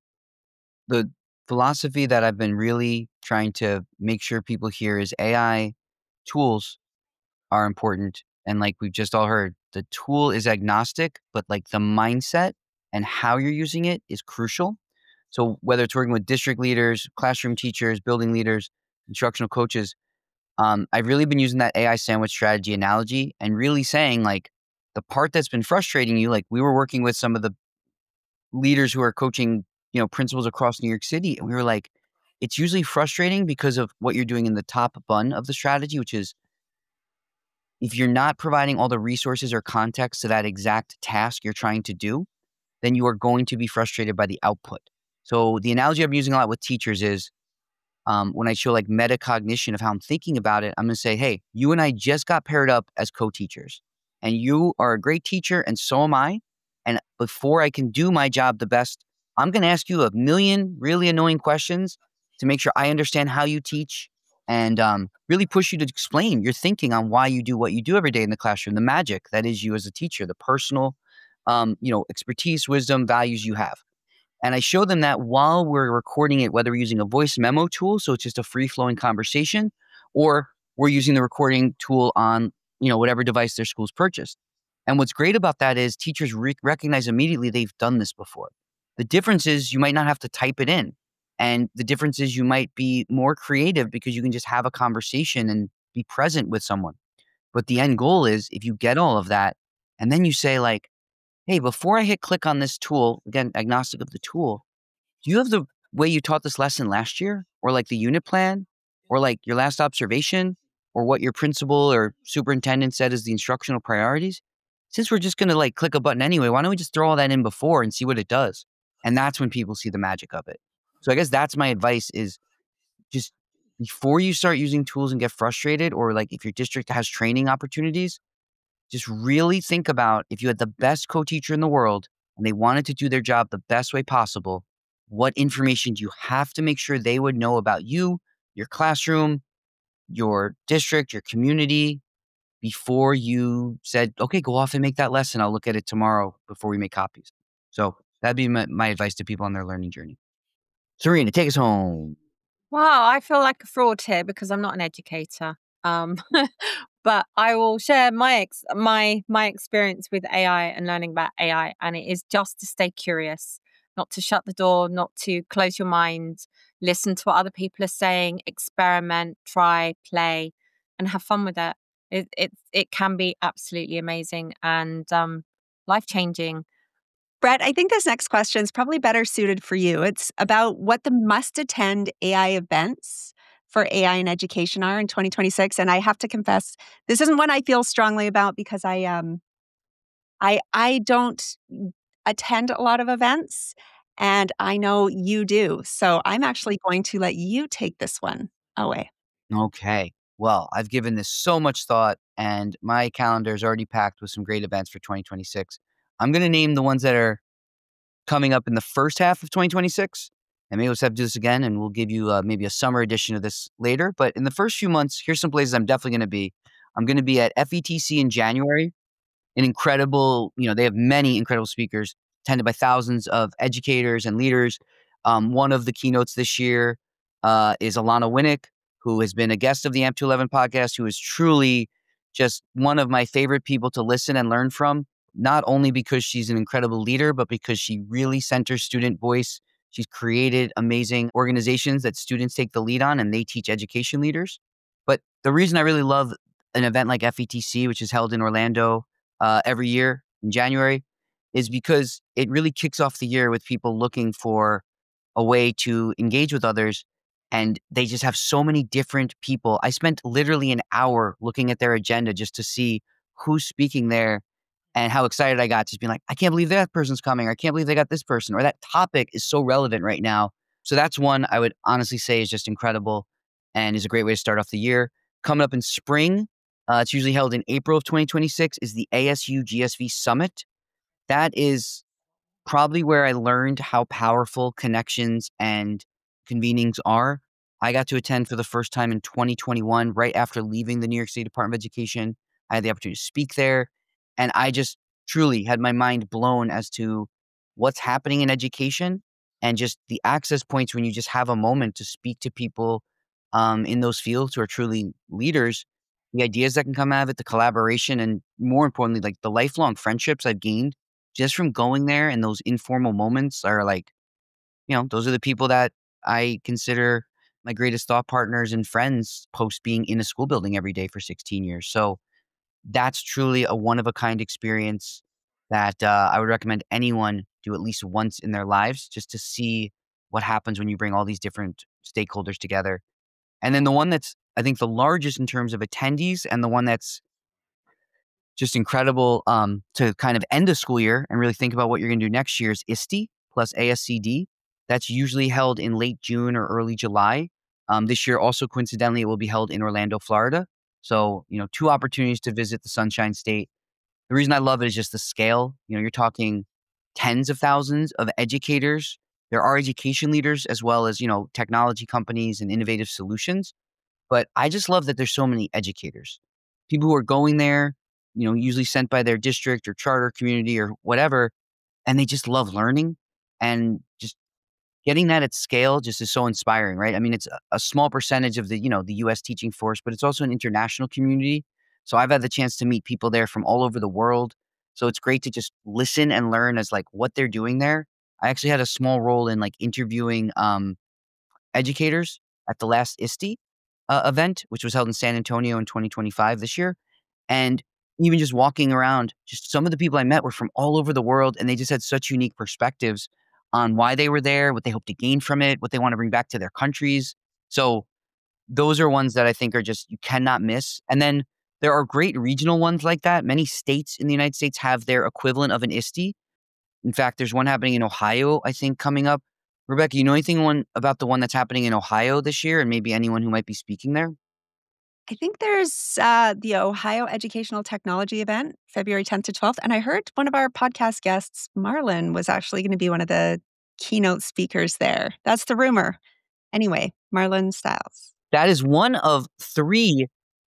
The philosophy that I've been really trying to make sure people hear is A I tools are important. And like we've just all heard, the tool is agnostic, but like the mindset and how you're using it is crucial. So whether it's working with district leaders, classroom teachers, building leaders, instructional coaches, um, I've really been using that A I sandwich strategy analogy and really saying like the part that's been frustrating you, like we were working with some of the leaders who are coaching, you know, principals across New York City. And we were like, it's usually frustrating because of what you're doing in the top bun of the strategy, which is if you're not providing all the resources or context to that exact task you're trying to do, then you are going to be frustrated by the output. So the analogy I'm using a lot with teachers is um, when I show like metacognition of how I'm thinking about it, I'm going to say, hey, you and I just got paired up as co-teachers and you are a great teacher and so am I. And before I can do my job the best, I'm going to ask you a million really annoying questions to make sure I understand how you teach and um, really push you to explain your thinking on why you do what you do every day in the classroom, the magic that is you as a teacher, the personal, um, you know, expertise, wisdom, values you have. And I show them that while we're recording it, whether we're using a voice memo tool, so it's just a free-flowing conversation, or we're using the recording tool on, you know, whatever device their school's purchased. And what's great about that is teachers re- recognize immediately they've done this before. The difference is you might not have to type it in. And the difference is you might be more creative because you can just have a conversation and be present with someone. But the end goal is if you get all of that, and then you say like, hey, before I hit click on this tool, again, agnostic of the tool, do you have the way you taught this lesson last year? Or like the unit plan? Or like your last observation? Or what your principal or superintendent said is the instructional priorities? Since we're just going to like click a button anyway, why don't we just throw all that in before and see what it does? And that's when people see the magic of it. So I guess that's my advice is just before you start using tools and get frustrated, or like if your district has training opportunities, just really think about if you had the best co-teacher in the world and they wanted to do their job the best way possible, what information do you have to make sure they would know about you, your classroom, your district, your community, before you said, okay, go off and make that lesson. I'll look at it tomorrow before we make copies. So that'd be my, my advice to people on their learning journey. Serena, take us home. Wow, I feel like a fraud here because I'm not an educator. Um, but I will share my ex- my my experience with A I and learning about A I, and it is just to stay curious, not to shut the door, not to close your mind, listen to what other people are saying, experiment, try, play, and have fun with it. It it it can be absolutely amazing and um, life changing. Brett, I think this next question is probably better suited for you. It's about what the must attend A I events for A I in education are in twenty twenty-six. And I have to confess, this isn't one I feel strongly about because I um I I don't attend a lot of events, and I know you do. So I'm actually going to let you take this one away. Okay. Well, I've given this so much thought, and my calendar is already packed with some great events for twenty twenty-six. I'm going to name the ones that are coming up in the first half of twenty twenty-six. And maybe we'll have to do this again, and we'll give you uh, maybe a summer edition of this later. But in the first few months, here's some places I'm definitely going to be. I'm going to be at F E T C in January. An incredible, you know, they have many incredible speakers attended by thousands of educators and leaders. Um, one of the keynotes this year uh, is Alana Winnick, who has been a guest of the A M P two eleven podcast, who is truly just one of my favorite people to listen and learn from, not only because she's an incredible leader, but because she really centers student voice. She's created amazing organizations that students take the lead on, and they teach education leaders. But the reason I really love an event like F E T C, which is held in Orlando uh, every year in January, is because it really kicks off the year with people looking for a way to engage with others. And they just have so many different people. I spent literally an hour looking at their agenda just to see who's speaking there and how excited I got, just being like, I can't believe that person's coming. Or I can't believe they got this person, or that topic is so relevant right now. So that's one I would honestly say is just incredible and is a great way to start off the year. Coming up in spring, uh, it's usually held in April of twenty twenty-six, is the A S U G S V Summit. That is probably where I learned how powerful connections and convenings are. I got to attend for the first time in twenty twenty-one, right after leaving the New York State Department of Education. I had the opportunity to speak there, and I just truly had my mind blown as to what's happening in education and just the access points when you just have a moment to speak to people um, in those fields who are truly leaders, the ideas that can come out of it, the collaboration, and more importantly, like the lifelong friendships I've gained just from going there, and those informal moments are like, you know, those are the people that I consider my greatest thought partners and friends post being in a school building every day for sixteen years. So that's truly a one of a kind experience that uh, I would recommend anyone do at least once in their lives, just to see what happens when you bring all these different stakeholders together. And then the one that's, I think, the largest in terms of attendees, and the one that's just incredible um, to kind of end a school year and really think about what you're going to do next year, is I S T E plus A S C D. That's usually held in late June or early July. Um, this year, also coincidentally, it will be held in Orlando, Florida. So, you know, two opportunities to visit the Sunshine State. The reason I love it is just the scale. You know, you're talking tens of thousands of educators. There are education leaders as well as, you know, technology companies and innovative solutions. But I just love that there's so many educators, people who are going there, you know, usually sent by their district or charter community or whatever, and they just love learning and just getting that at scale just is so inspiring, right? I mean, it's a, a small percentage of the, you know, the U S teaching force, but it's also an international community. So I've had the chance to meet people there from all over the world. So it's great to just listen and learn as like what they're doing there. I actually had a small role in like interviewing um, educators at the last I S T E uh, event, which was held in San Antonio in twenty twenty-five this year. And even just walking around, just some of the people I met were from all over the world, and they just had such unique perspectives on why they were there, what they hope to gain from it, what they want to bring back to their countries. So those are ones that I think are just, you cannot miss. And then there are great regional ones like that. Many states in the United States have their equivalent of an I S T E. In fact, there's one happening in Ohio, I think, coming up. Rebecca, you know anything one about the one that's happening in Ohio this year, and maybe anyone who might be speaking there? I think there's uh, the Ohio Educational Technology event, February tenth to twelfth. And I heard one of our podcast guests, Marlon, was actually going to be one of the keynote speakers there. That's the rumor. Anyway, Marlon Stiles. That is one of three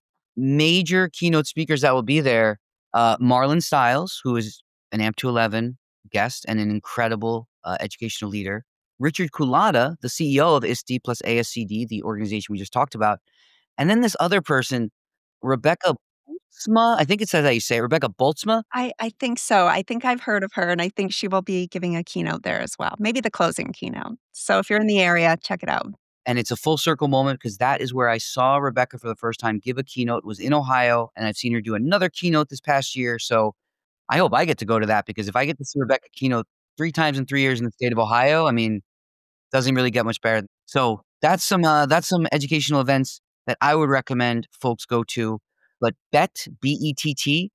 major keynote speakers that will be there. Uh, Marlon Stiles, who is an A M P two eleven guest and an incredible uh, educational leader. Richard Kulata, the C E O of I S T E plus A S C D, the organization we just talked about. And then this other person, Rebecca Boltzma, I think it says how you say it, Rebecca Boltzma. I, I think so. I think I've heard of her, and I think she will be giving a keynote there as well, maybe the closing keynote. So if you're in the area, check it out. And it's a full circle moment because that is where I saw Rebecca for the first time give a keynote. It was in Ohio, and I've seen her do another keynote this past year. So I hope I get to go to that, because if I get to see Rebecca keynote three times in three years in the state of Ohio, I mean, doesn't really get much better. So that's some uh, that's some educational events that I would recommend folks go to. But B E T, B E T T,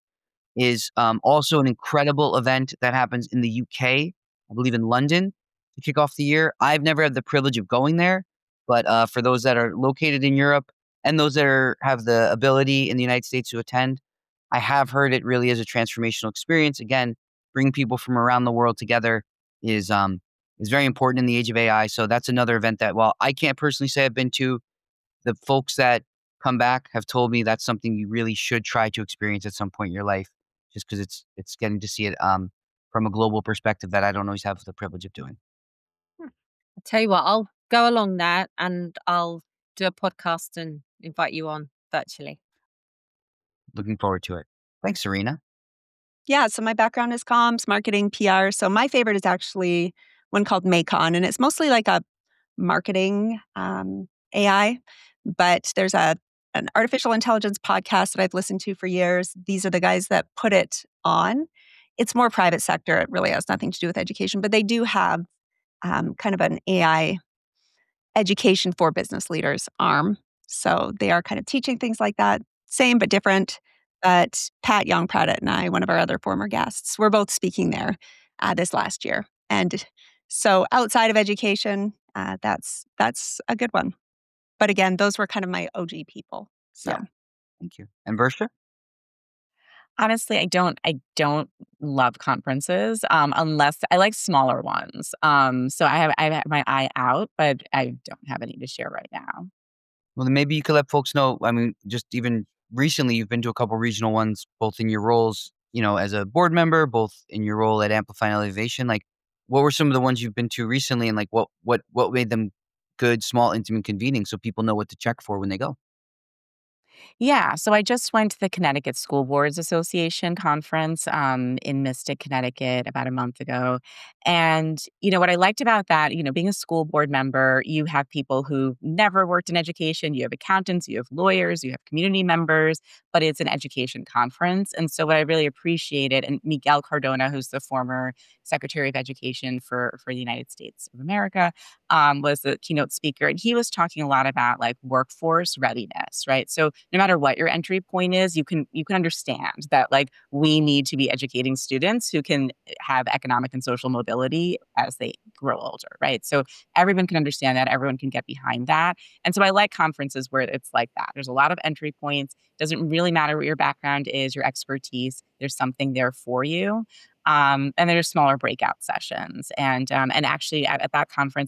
is um, also an incredible event that happens in the U K, I believe in London, to kick off the year. I've never had the privilege of going there, but uh, for those that are located in Europe and those that are, have the ability in the United States to attend, I have heard it really is a transformational experience. Again, bringing people from around the world together is um, is very important in the age of A I. So that's another event that, while I can't personally say I've been to, the folks that come back have told me that's something you really should try to experience at some point in your life, just because it's it's getting to see it um, from a global perspective that I don't always have the privilege of doing. I'll tell you what, I'll go along there and I'll do a podcast and invite you on virtually. Looking forward to it. Thanks, Serena. Yeah, so my background is comms, marketing, P R. So my favorite is actually one called Maycon, and it's mostly like a marketing um, A I. But there's a an artificial intelligence podcast that I've listened to for years. These are the guys that put it on. It's more private sector. It really has nothing to do with education, but they do have um, kind of an A I education for business leaders arm. So they are kind of teaching things like that, same but different. But Pat Young-Pradit and I, one of our other former guests, were both speaking there uh, this last year. And so outside of education, uh, that's that's a good one. But again, those were kind of my O G people. So Yeah. Thank you. And Versha? Honestly, I don't I don't love conferences, um, unless I like smaller ones. Um, so I have I have my eye out, but I don't have any to share right now. Well, then maybe you could let folks know. I mean, just even recently, you've been to a couple regional ones, both in your roles, you know, as a board member, both in your role at Amplify Elevation. Like, what were some of the ones you've been to recently, and like what what what made them good, small, intimate, convening, so people know what to check for when they go? Yeah, so I just went to the Connecticut School Boards Association conference um, in Mystic, Connecticut about a month ago. And, you know, what I liked about that, you know, being a school board member, you have people who never worked in education, you have accountants, you have lawyers, you have community members, but it's an education conference. And so what I really appreciated, and Miguel Cardona, who's the former Secretary of Education for, for the United States of America, um, was the keynote speaker. And he was talking a lot about like workforce readiness, right? So no matter what your entry point is, you can you can understand that like we need to be educating students who can have economic and social mobility as they grow older, right? So everyone can understand that, everyone can get behind that. And so I like conferences where it's like that. There's a lot of entry points. Doesn't really matter what your background is, your expertise. There's something there for you. Um, and there's smaller breakout sessions. And um, and actually at, at that conference, I met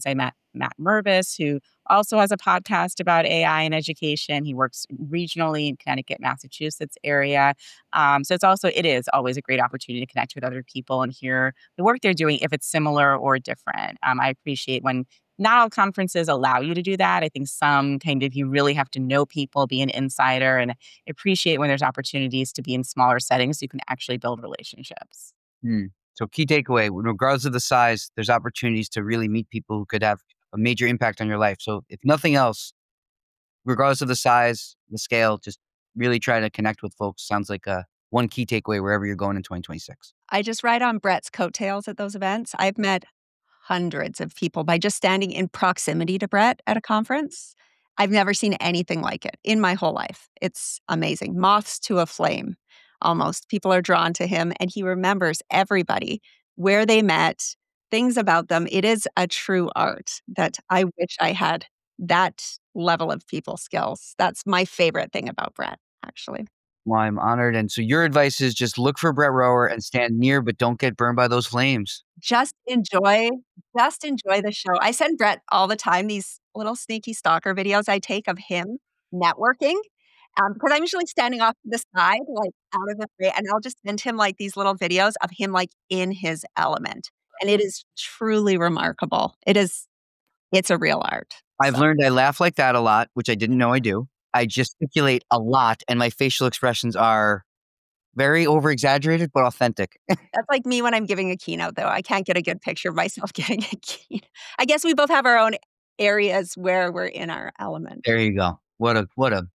Matt Mervis, who also has a podcast about A I and education. He works regionally in Connecticut, Massachusetts area. Um, so it's also, it is always a great opportunity to connect with other people and hear the work they're doing, if it's similar or different. Um, I appreciate when not all conferences allow you to do that. I think some kind of, you really have to know people, be an insider, and appreciate when there's opportunities to be in smaller settings so you can actually build relationships. Hmm. So key takeaway, regardless of the size, there's opportunities to really meet people who could have a major impact on your life. So if nothing else, regardless of the size, the scale, just really try to connect with folks. Sounds like a one key takeaway wherever you're going in twenty twenty-six. I just ride on Brett's coattails at those events. I've met hundreds of people by just standing in proximity to Brett at a conference. I've never seen anything like it in my whole life. It's amazing. Moths to a flame, almost. People are drawn to him, and he remembers everybody, where they met, things about them. It is a true art that I wish I had that level of people skills. That's my favorite thing about Brett, actually. Well, I'm honored. And so your advice is just look for Brett Rower and stand near, but don't get burned by those flames. Just enjoy, just enjoy the show. I send Brett all the time these little sneaky stalker videos I take of him networking. Um, because I'm usually standing off to the side, like out of the frame, and I'll just send him like these little videos of him like in his element. And it is truly remarkable. It is, it's a real art. I've So, learned I laugh like that a lot, which I didn't know I do. I gesticulate a lot, and my facial expressions are very over exaggerated, but authentic. that's like me when I'm giving a keynote, though. I can't get a good picture of myself giving a keynote. I guess we both have our own areas where we're in our element. There you go. What a, what a,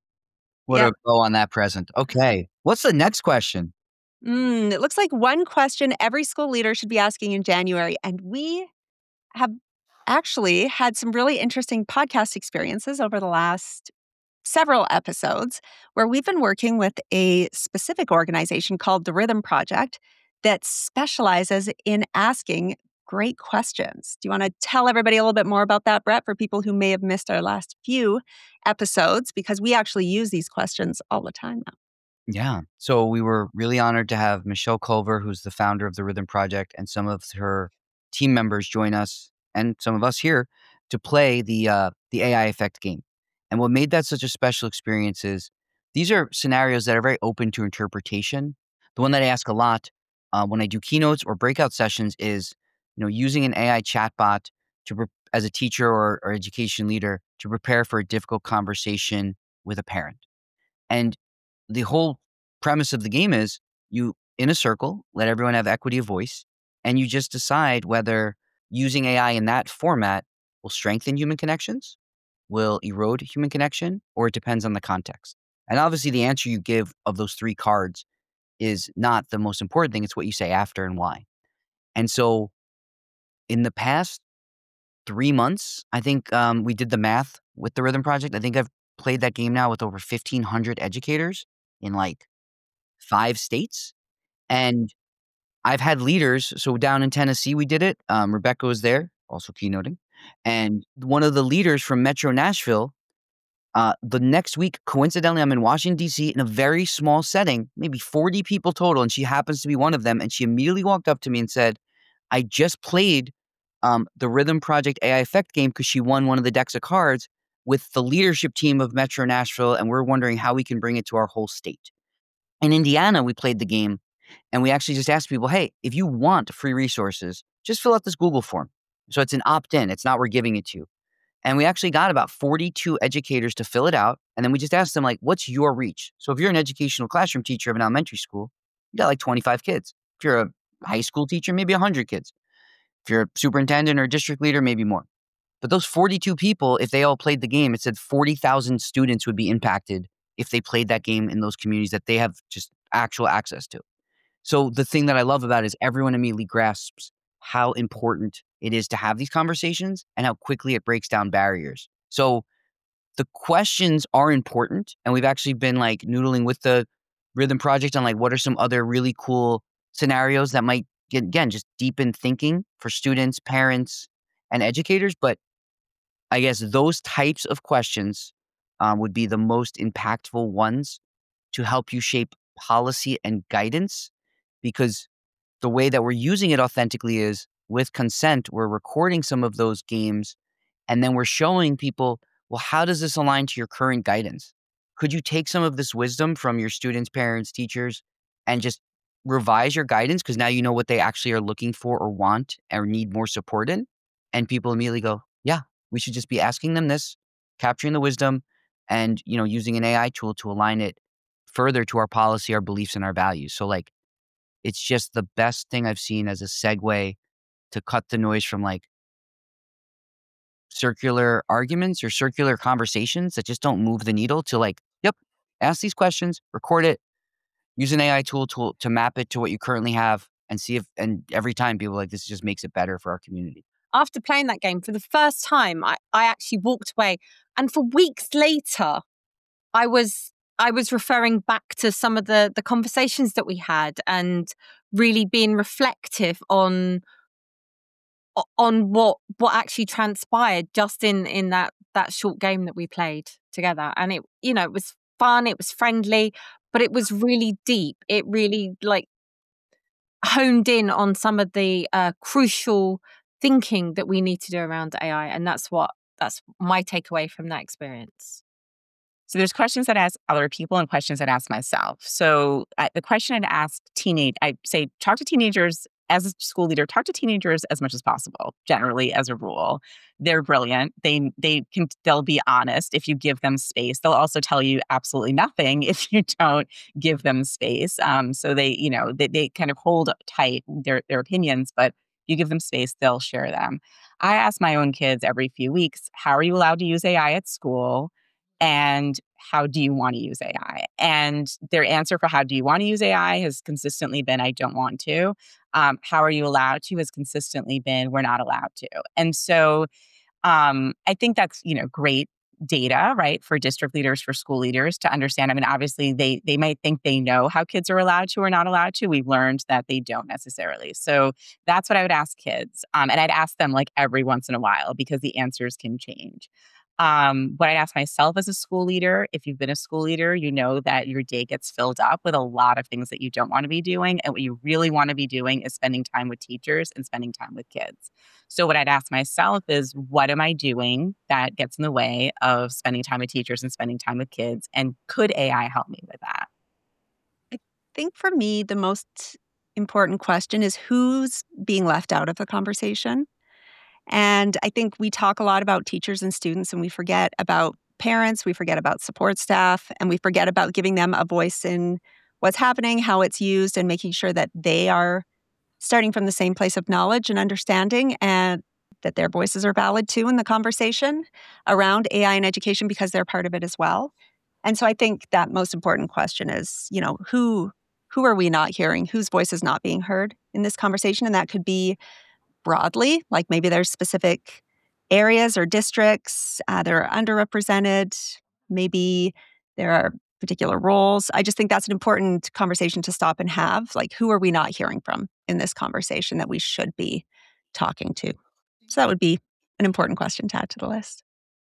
what Yep. a bow on that present. Okay. What's the next question? Mm, it looks like one question every school leader should be asking in January. And we have actually had some really interesting podcast experiences over the last several episodes where we've been working with a specific organization called the Rhythm Project that specializes in asking great questions. Do you want to tell everybody a little bit more about that, Brett, for people who may have missed our last few episodes? Because we actually use these questions all the time now. Yeah. So we were really honored to have Michelle Culver, who's the founder of the Rhythm Project, and some of her team members join us, and some of us here, to play the uh, the A I Effect game. And what made that such a special experience is these are scenarios that are very open to interpretation. The one that I ask a lot uh, when I do keynotes or breakout sessions is, you know, using an A I chatbot to pre- as a teacher or, or education leader to prepare for a difficult conversation with a parent. And the whole premise of the game is you, in a circle, let everyone have equity of voice, and you just decide whether using A I in that format will strengthen human connections, will erode human connection, or it depends on the context. And obviously, the answer you give of those three cards is not the most important thing. It's what you say after and why. And so in the past three months, I think um, we did the math with the Rhythm Project. I think I've played that game now with over fifteen hundred educators in like five states. And I've had leaders. So down in Tennessee, we did it. Um, Rebecca was there, also keynoting. And one of the leaders from Metro Nashville, uh, the next week, coincidentally, I'm in Washington, D C in a very small setting, maybe forty people total. And she happens to be one of them. And she immediately walked up to me and said, I just played um, the Rhythm Project A I Effect game because she won one of the decks of cards with the leadership team of Metro Nashville. And we're wondering how we can bring it to our whole state. In Indiana, we played the game and we actually just asked people, hey, if you want free resources, just fill out this Google form. So it's an opt-in. It's not we're giving it to you. And we actually got about forty-two educators to fill it out. And then we just asked them, like, what's your reach? So if you're an educational classroom teacher of an elementary school, you got like twenty-five kids. If you're a high school teacher, maybe one hundred kids. If you're a superintendent or a district leader, maybe more. But those forty-two people, if they all played the game, it said forty thousand students would be impacted if they played that game in those communities that they have just actual access to. So the thing that I love about it is everyone immediately grasps how important it is to have these conversations and how quickly it breaks down barriers. So the questions are important. And we've actually been like noodling with the Rhythm Project on like what are some other really cool scenarios that might, get, again, just deepen thinking for students, parents, and educators. But I guess those types of questions um, would be the most impactful ones to help you shape policy and guidance, because the way that we're using it authentically is with consent, we're recording some of those games And then we're showing people, well, how does this align to your current guidance? Could you take some of this wisdom from your students, parents, teachers, and just revise your guidance? Because now you know what they actually are looking for or want or need more support in. And people immediately go, yeah, we should just be asking them this, capturing the wisdom, and, you know, using an A I tool to align it further to our policy, our beliefs, and our values. So like, it's just the best thing I've seen as a segue to cut the noise from like circular arguments or circular conversations that just don't move the needle to like, yep, ask these questions, record it, use an A I tool to, to map it to what you currently have and see if, and every time people are like, this just makes it better for our community. After playing that game for the first time, I, I actually walked away. And for weeks later, I was I was referring back to some of the, the conversations that we had and really being reflective on on what what actually transpired just in in that that short game that we played together. And it, you know, it was fun, it was friendly, but it was really deep. It really like honed in on some of the uh, crucial thinking that we need to do around A I. And that's what that's my takeaway from that experience. So there's questions that I ask other people and questions that I ask myself. So I, the question I'd ask teenage, I say, talk to teenagers as a school leader, talk to teenagers as much as possible, generally as a rule. They're brilliant. They they can they'll be honest if you give them space. They'll also tell you absolutely nothing if you don't give them space. Um, so they, you know, they, they kind of hold tight their their opinions, but you give them space, they'll share them. I ask my own kids every few weeks, how are you allowed to use A I at school? And how do you want to use A I? And their answer for how do you want to use A I has consistently been, I don't want to. Um, how are you allowed to has consistently been, we're not allowed to. And so um, I think that's, you know, great data, right, for district leaders, for school leaders to understand. I mean, obviously, they they might think they know how kids are allowed to or not allowed to. We've learned that they don't necessarily. So that's what I would ask kids. Um, and I'd ask them like every once in a while because the answers can change. Um, what I'd ask myself as a school leader, if you've been a school leader, you know that your day gets filled up with a lot of things that you don't want to be doing. And what you really want to be doing is spending time with teachers and spending time with kids. So what I'd ask myself is, what am I doing that gets in the way of spending time with teachers and spending time with kids? And could A I help me with that? I think for me, the most important question is who's being left out of the conversation. And I think we talk a lot about teachers and students, and we forget about parents, we forget about support staff, and we forget about giving them a voice in what's happening, how it's used, and making sure that they are starting from the same place of knowledge and understanding, and that their voices are valid too in the conversation around A I and education because they're part of it as well. And so I think that most important question is, you know, who who are we not hearing? Whose voice is not being heard in this conversation? And that could be broadly, like maybe there's specific areas or districts uh, that are underrepresented. Maybe there are particular roles. I just think that's an important conversation to stop and have. Like, who are we not hearing from in this conversation that we should be talking to? So that would be an important question to add to the list.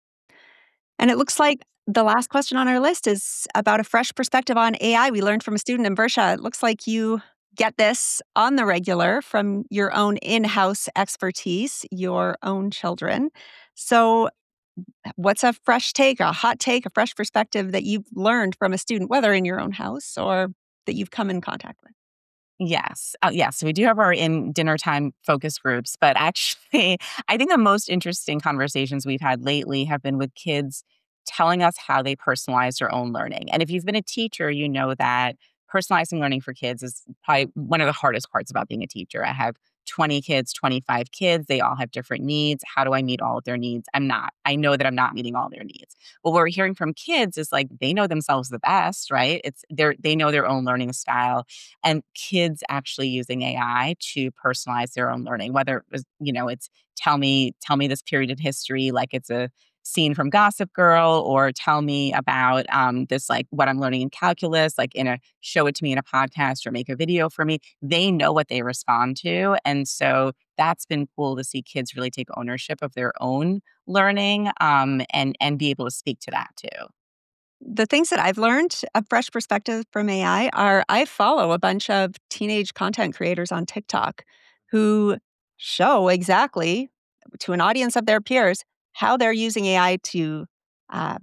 And it looks like the last question on our list is about a fresh perspective on A I. We learned from a student in Versha. It looks like you get this on the regular from your own in-house expertise, your own children. So what's a fresh take, a hot take, a fresh perspective that you've learned from a student, whether in your own house or that you've come in contact with? Yes. Uh, yes. We do have our in dinner time focus groups, but actually, I think the most interesting conversations we've had lately have been with kids telling us how they personalize their own learning. And if you've been a teacher, you know that personalizing learning for kids is probably one of the hardest parts about being a teacher. I have twenty kids, twenty-five kids. They all have different needs. How do I meet all of their needs? I'm not. I know that I'm not meeting all their needs. But what we're hearing from kids is like they know themselves the best, right? It's they they know their own learning style, and kids actually using A I to personalize their own learning. Whether it was, you know, it's tell me tell me this period in history like it's a scene from Gossip Girl, or tell me about um, this, like what I'm learning in calculus, like in a show it to me in a podcast or make a video for me. They know what they respond to. And so that's been cool to see kids really take ownership of their own learning um, and, and be able to speak to that too. The things that I've learned, a fresh perspective from A I, are I follow a bunch of teenage content creators on TikTok who show exactly to an audience of their peers how they're using A I to uh,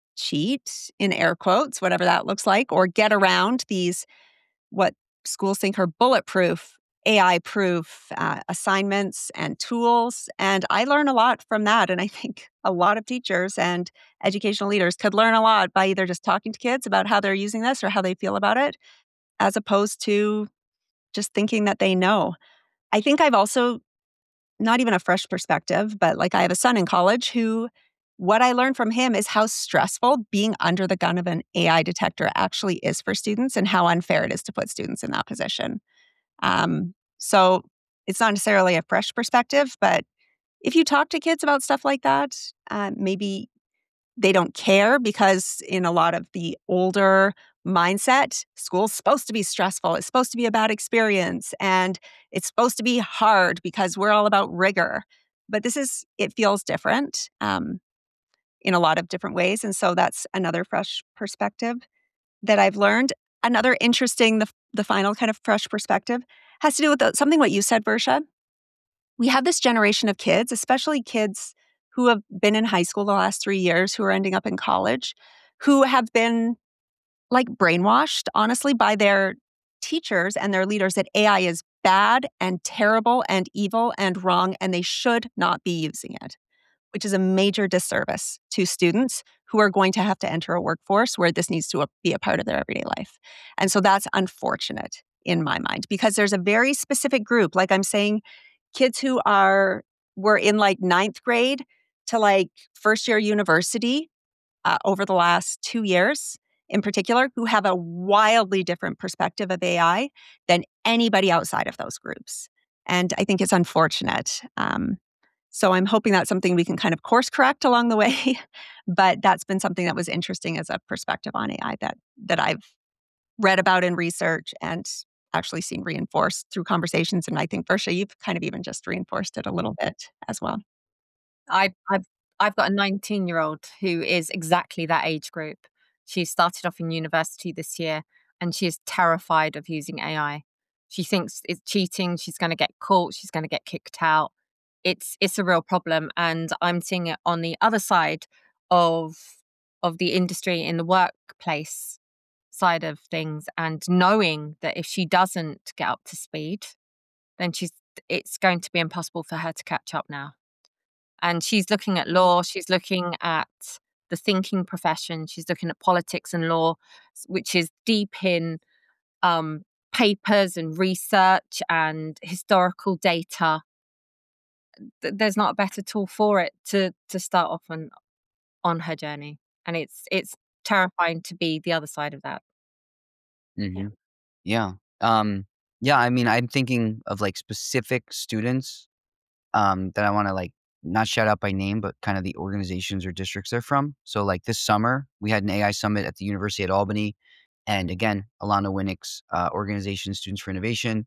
cheat, in air quotes, whatever that looks like, or get around these, what schools think are bulletproof, A I proof uh, assignments and tools. And I learn a lot from that. And I think a lot of teachers and educational leaders could learn a lot by either just talking to kids about how they're using this or how they feel about it, as opposed to just thinking that they know. I think I've also, not even a fresh perspective, but like I have a son in college who, what I learned from him is how stressful being under the gun of an A I detector actually is for students and how unfair it is to put students in that position. Um, so it's not necessarily a fresh perspective, but if you talk to kids about stuff like that, uh, maybe they don't care, because in a lot of the older mindset, school's supposed to be stressful. It's supposed to be a bad experience, and it's supposed to be hard because we're all about rigor. But this is, it feels different um, in a lot of different ways. And so that's another fresh perspective that I've learned. Another interesting, the, the final kind of fresh perspective has to do with the, something what you said, Versha. We have this generation of kids, especially kids who have been in high school the last three years, who are ending up in college, who have been like brainwashed, honestly, by their teachers and their leaders that A I is bad and terrible and evil and wrong, and they should not be using it, which is a major disservice to students who are going to have to enter a workforce where this needs to be a part of their everyday life. And so that's unfortunate in my mind, because there's a very specific group, like I'm saying, kids who are were in like ninth grade to like first year university uh, over the last two years in particular, who have a wildly different perspective of A I than anybody outside of those groups. And I think it's unfortunate. Um, so I'm hoping that's something we can kind of course correct along the way. But that's been something that was interesting as a perspective on A I that that I've read about in research and actually seen reinforced through conversations. And I think, Versha, you've kind of even just reinforced it a little bit as well. I, I've I've got a nineteen-year-old who is exactly that age group. She started off in university this year, and she is terrified of using A I. She thinks it's cheating. She's going to get caught. She's going to get kicked out. It's it's a real problem, and I'm seeing it on the other side of of the industry in the workplace side of things, and knowing that if she doesn't get up to speed, then she's it's going to be impossible for her to catch up now. And she's looking at law, she's looking at the thinking profession, she's looking at politics and law, which is deep in um, papers and research and historical data. Th- There's not a better tool for it to to start off on on her journey, and it's it's terrifying to be the other side of that. hmm Yeah. Um, yeah. I mean, I'm thinking of like specific students um, that I want to like not shout out by name, but kind of the organizations or districts they're from. So like this summer, we had an A I summit at the University at Albany. And again, Alana Winnick's uh, organization, Students for Innovation,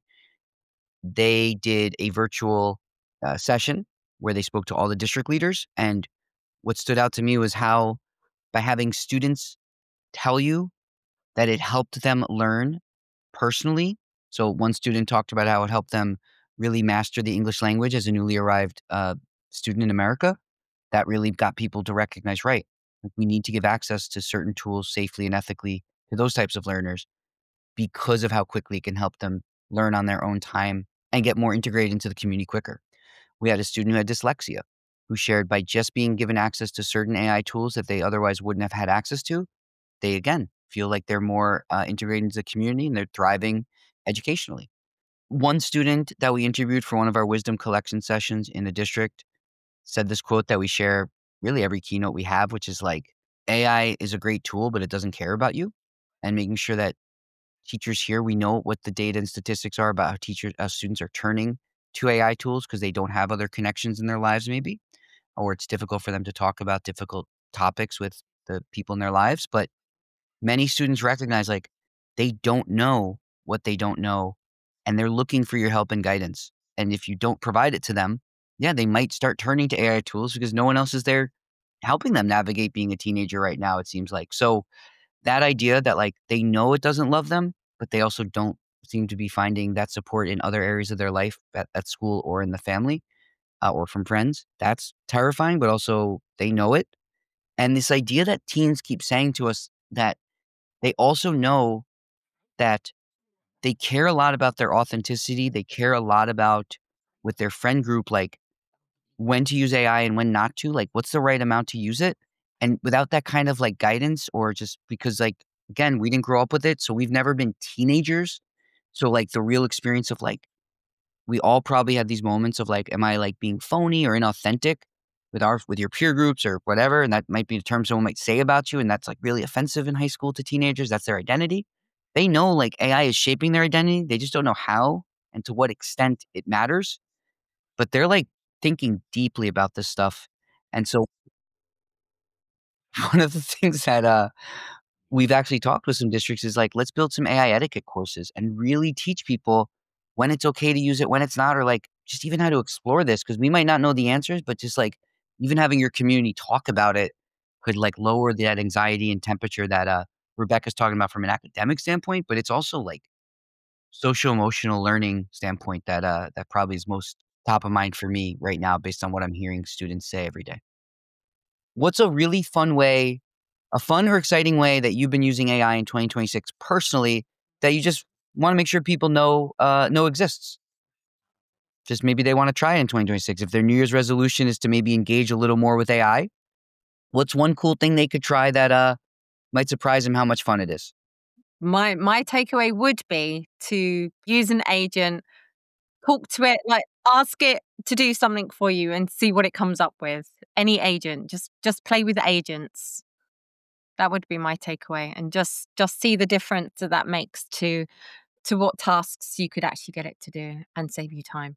they did a virtual uh, session where they spoke to all the district leaders. And what stood out to me was how by having students tell you that it helped them learn personally. So one student talked about how it helped them really master the English language as a newly arrived uh, student in America. That really got people to recognize, right, we need to give access to certain tools safely and ethically to those types of learners because of how quickly it can help them learn on their own time and get more integrated into the community quicker. We had a student who had dyslexia who shared by just being given access to certain A I tools that they otherwise wouldn't have had access to, they again feel like they're more uh, integrated into the community and they're thriving educationally. One student that we interviewed for one of our wisdom collection sessions in the district said this quote that we share really every keynote we have, which is like, A I is a great tool, but it doesn't care about you. And making sure that teachers here, we know what the data and statistics are about how teachers, how students are turning to A I tools because they don't have other connections in their lives maybe, or it's difficult for them to talk about difficult topics with the people in their lives. But many students recognize like they don't know what they don't know and they're looking for your help and guidance. And if you don't provide it to them, yeah, they might start turning to A I tools because no one else is there helping them navigate being a teenager right now, it seems like. So that idea that like they know it doesn't love them, but they also don't seem to be finding that support in other areas of their life at, at school or in the family uh, or from friends. That's terrifying, but also they know it. And this idea that teens keep saying to us that they also know that they care a lot about their authenticity. They care a lot about with their friend group, like when to use A I and when not to, like what's the right amount to use it. And without that kind of like guidance or just because like, again, we didn't grow up with it. So we've never been teenagers. So like the real experience of like, we all probably have these moments of like, am I like being phony or inauthentic with our, with your peer groups or whatever? And that might be a term someone might say about you. And that's like really offensive in high school to teenagers. That's their identity. They know like A I is shaping their identity. They just don't know how and to what extent it matters, but they're like thinking deeply about this stuff. And so one of the things that uh, we've actually talked with some districts is like, let's build some A I etiquette courses and really teach people when it's okay to use it, when it's not, or like just even how to explore this. Cause we might not know the answers, but just like even having your community talk about it could like lower that anxiety and temperature that uh, Rebecca's talking about from an academic standpoint, but it's also like social emotional learning standpoint that uh, that probably is most top of mind for me right now based on what I'm hearing students say every day. What's a really fun way, a fun or exciting way that you've been using A I in twenty twenty-six personally that you just want to make sure people know uh, know exists? Just maybe they want to try it in twenty twenty-six. If their New Year's resolution is to maybe engage a little more with A I, what's one cool thing they could try that uh, might surprise them how much fun it is? My my takeaway would be to use an agent, talk to it, like ask it to do something for you and see what it comes up with. Any agent, just just play with agents. That would be my takeaway, and just just see the difference that that makes to to what tasks you could actually get it to do and save you time.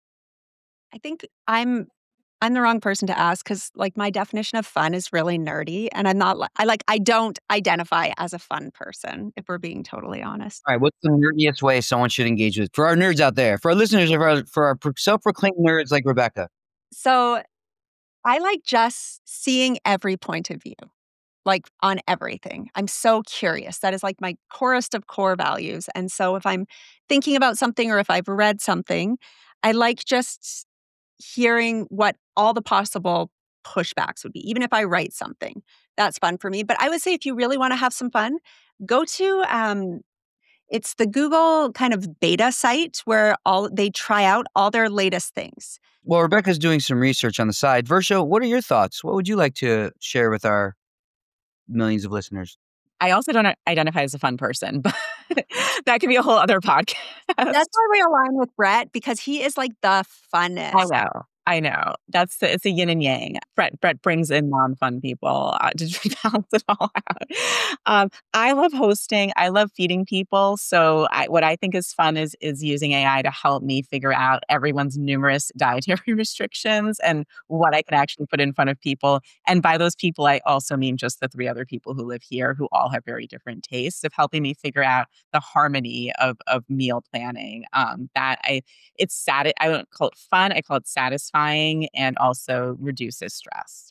I think I'm I'm the wrong person to ask because like my definition of fun is really nerdy and I'm not li- I like I don't identify as a fun person if we're being totally honest. All right, what's the nerdiest way someone should engage with for our nerds out there, for our listeners, for our, for our pro- self-proclaimed nerds like Rebecca? So I like just seeing every point of view, like on everything. I'm so curious. That is like my corest of core values. And so if I'm thinking about something or if I've read something, I like just hearing what all the possible pushbacks would be, even if I write something. That's fun for me. But I would say if you really want to have some fun, go to um, it's the Google kind of beta site where all they try out all their latest things. Well, Rebecca's doing some research on the side. Versha, what are your thoughts? What would you like to share with our millions of listeners? I also don't identify as a fun person, but that could be a whole other podcast. That's why we align with Brett because he is like the funnest. I know. I know. That's the, it's a yin and yang. Brett Brett brings in non-fun people uh, to balance it all out. Um, I love hosting. I love feeding people. So I, what I think is fun is is using A I to help me figure out everyone's numerous dietary restrictions and what I can actually put in front of people. And by those people, I also mean just the three other people who live here who all have very different tastes of helping me figure out the harmony of of meal planning. Um, that I it's sad. I don't call it fun. I call it satisfying and also reduces stress.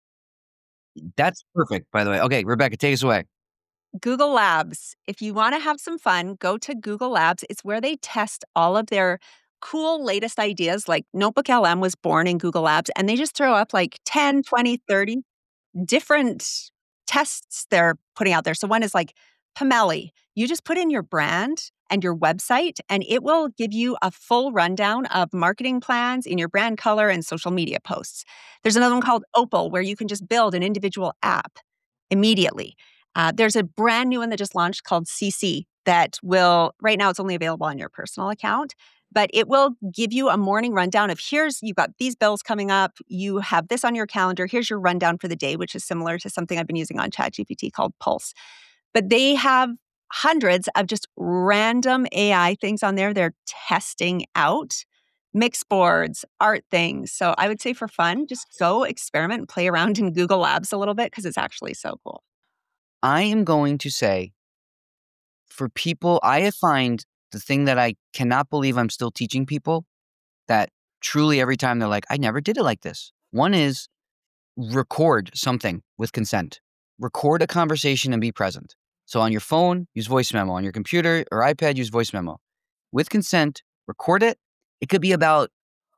That's perfect, by the way. Okay, Rebecca, take us away. Google Labs. If you want to have some fun, go to Google Labs. It's where they test all of their cool latest ideas. Like Notebook L M was born in Google Labs, and they just throw up like ten, twenty, thirty different tests they're putting out there. So one is like Pomeli. You just put in your brand and your website, and it will give you a full rundown of marketing plans in your brand color and social media posts. There's another one called Opal, where you can just build an individual app immediately. Uh, there's a brand new one that just launched called C C that will, right now it's only available on your personal account, but it will give you a morning rundown of here's, you've got these bills coming up, you have this on your calendar, here's your rundown for the day, which is similar to something I've been using on ChatGPT called Pulse. But they have hundreds of just random A I things on there they're testing out, mix boards, art things. So I would say for fun, just go experiment and play around in Google Labs a little bit because it's actually so cool. I am going to say for people, I find the thing that I cannot believe I'm still teaching people that truly every time they're like, I never did it like this. One is record something with consent. Record a conversation and be present. So on your phone, use voice memo. On your computer or iPad, use voice memo. With consent, record it. It could be about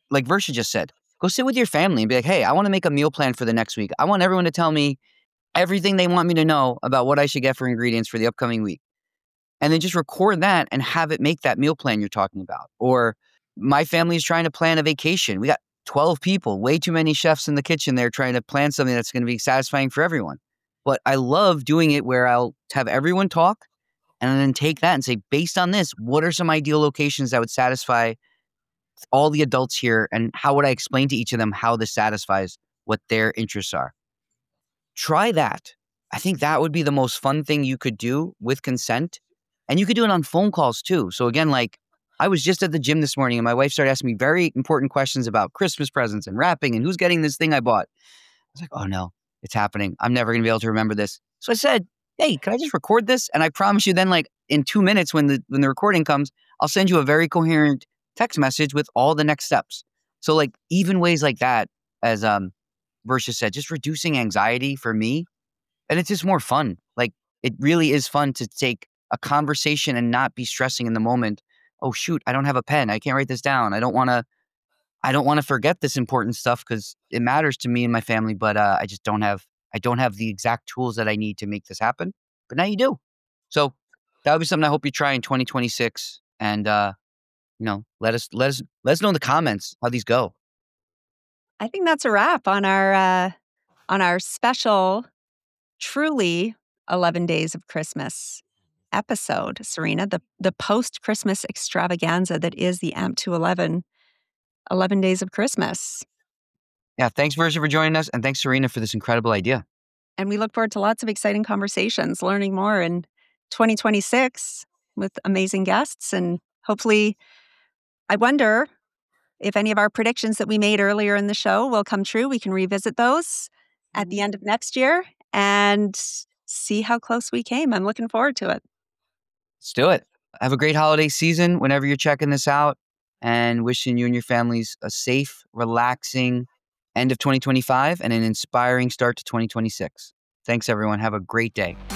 like Versha just said, go sit with your family and be like, hey, I want to make a meal plan for the next week. I want everyone to tell me everything they want me to know about what I should get for ingredients for the upcoming week. And then just record that and have it make that meal plan you're talking about. Or my family is trying to plan a vacation. We got twelve people, way too many chefs in the kitchen there trying to plan something that's going to be satisfying for everyone. But I love doing it where I'll have everyone talk and then take that and say, based on this, what are some ideal locations that would satisfy all the adults here? And how would I explain to each of them how this satisfies what their interests are? Try that. I think that would be the most fun thing you could do with consent. And you could do it on phone calls too. So again, like I was just at the gym this morning and my wife started asking me very important questions about Christmas presents and wrapping and who's getting this thing I bought. I was like, oh no, it's happening. I'm never going to be able to remember this. So I said, hey, can I just record this? And I promise you then like in two minutes when the when the recording comes, I'll send you a very coherent text message with all the next steps. So like even ways like that, as um Versha said, just reducing anxiety for me. And it's just more fun. Like it really is fun to take a conversation and not be stressing in the moment. Oh shoot, I don't have a pen. I can't write this down. I don't want to I don't want to forget this important stuff because it matters to me and my family, but uh, I just don't have I don't have the exact tools that I need to make this happen. But now you do. So that would be something I hope you try in twenty twenty-six. And uh, you know, let us let us let us know in the comments how these go. I think that's a wrap on our uh, on our special, truly eleven Days of Christmas episode, Serena, the the post-Christmas extravaganza that is the A M P two eleven eleven Days of Christmas. Yeah, thanks, Versha, for joining us. And thanks, Serena, for this incredible idea. And we look forward to lots of exciting conversations, learning more in twenty twenty-six with amazing guests. And hopefully, I wonder if any of our predictions that we made earlier in the show will come true. We can revisit those at the end of next year and see how close we came. I'm looking forward to it. Let's do it. Have a great holiday season whenever you're checking this out, and wishing you and your families a safe, relaxing end of twenty twenty-five and an inspiring start to twenty twenty-six. Thanks, everyone. Have a great day.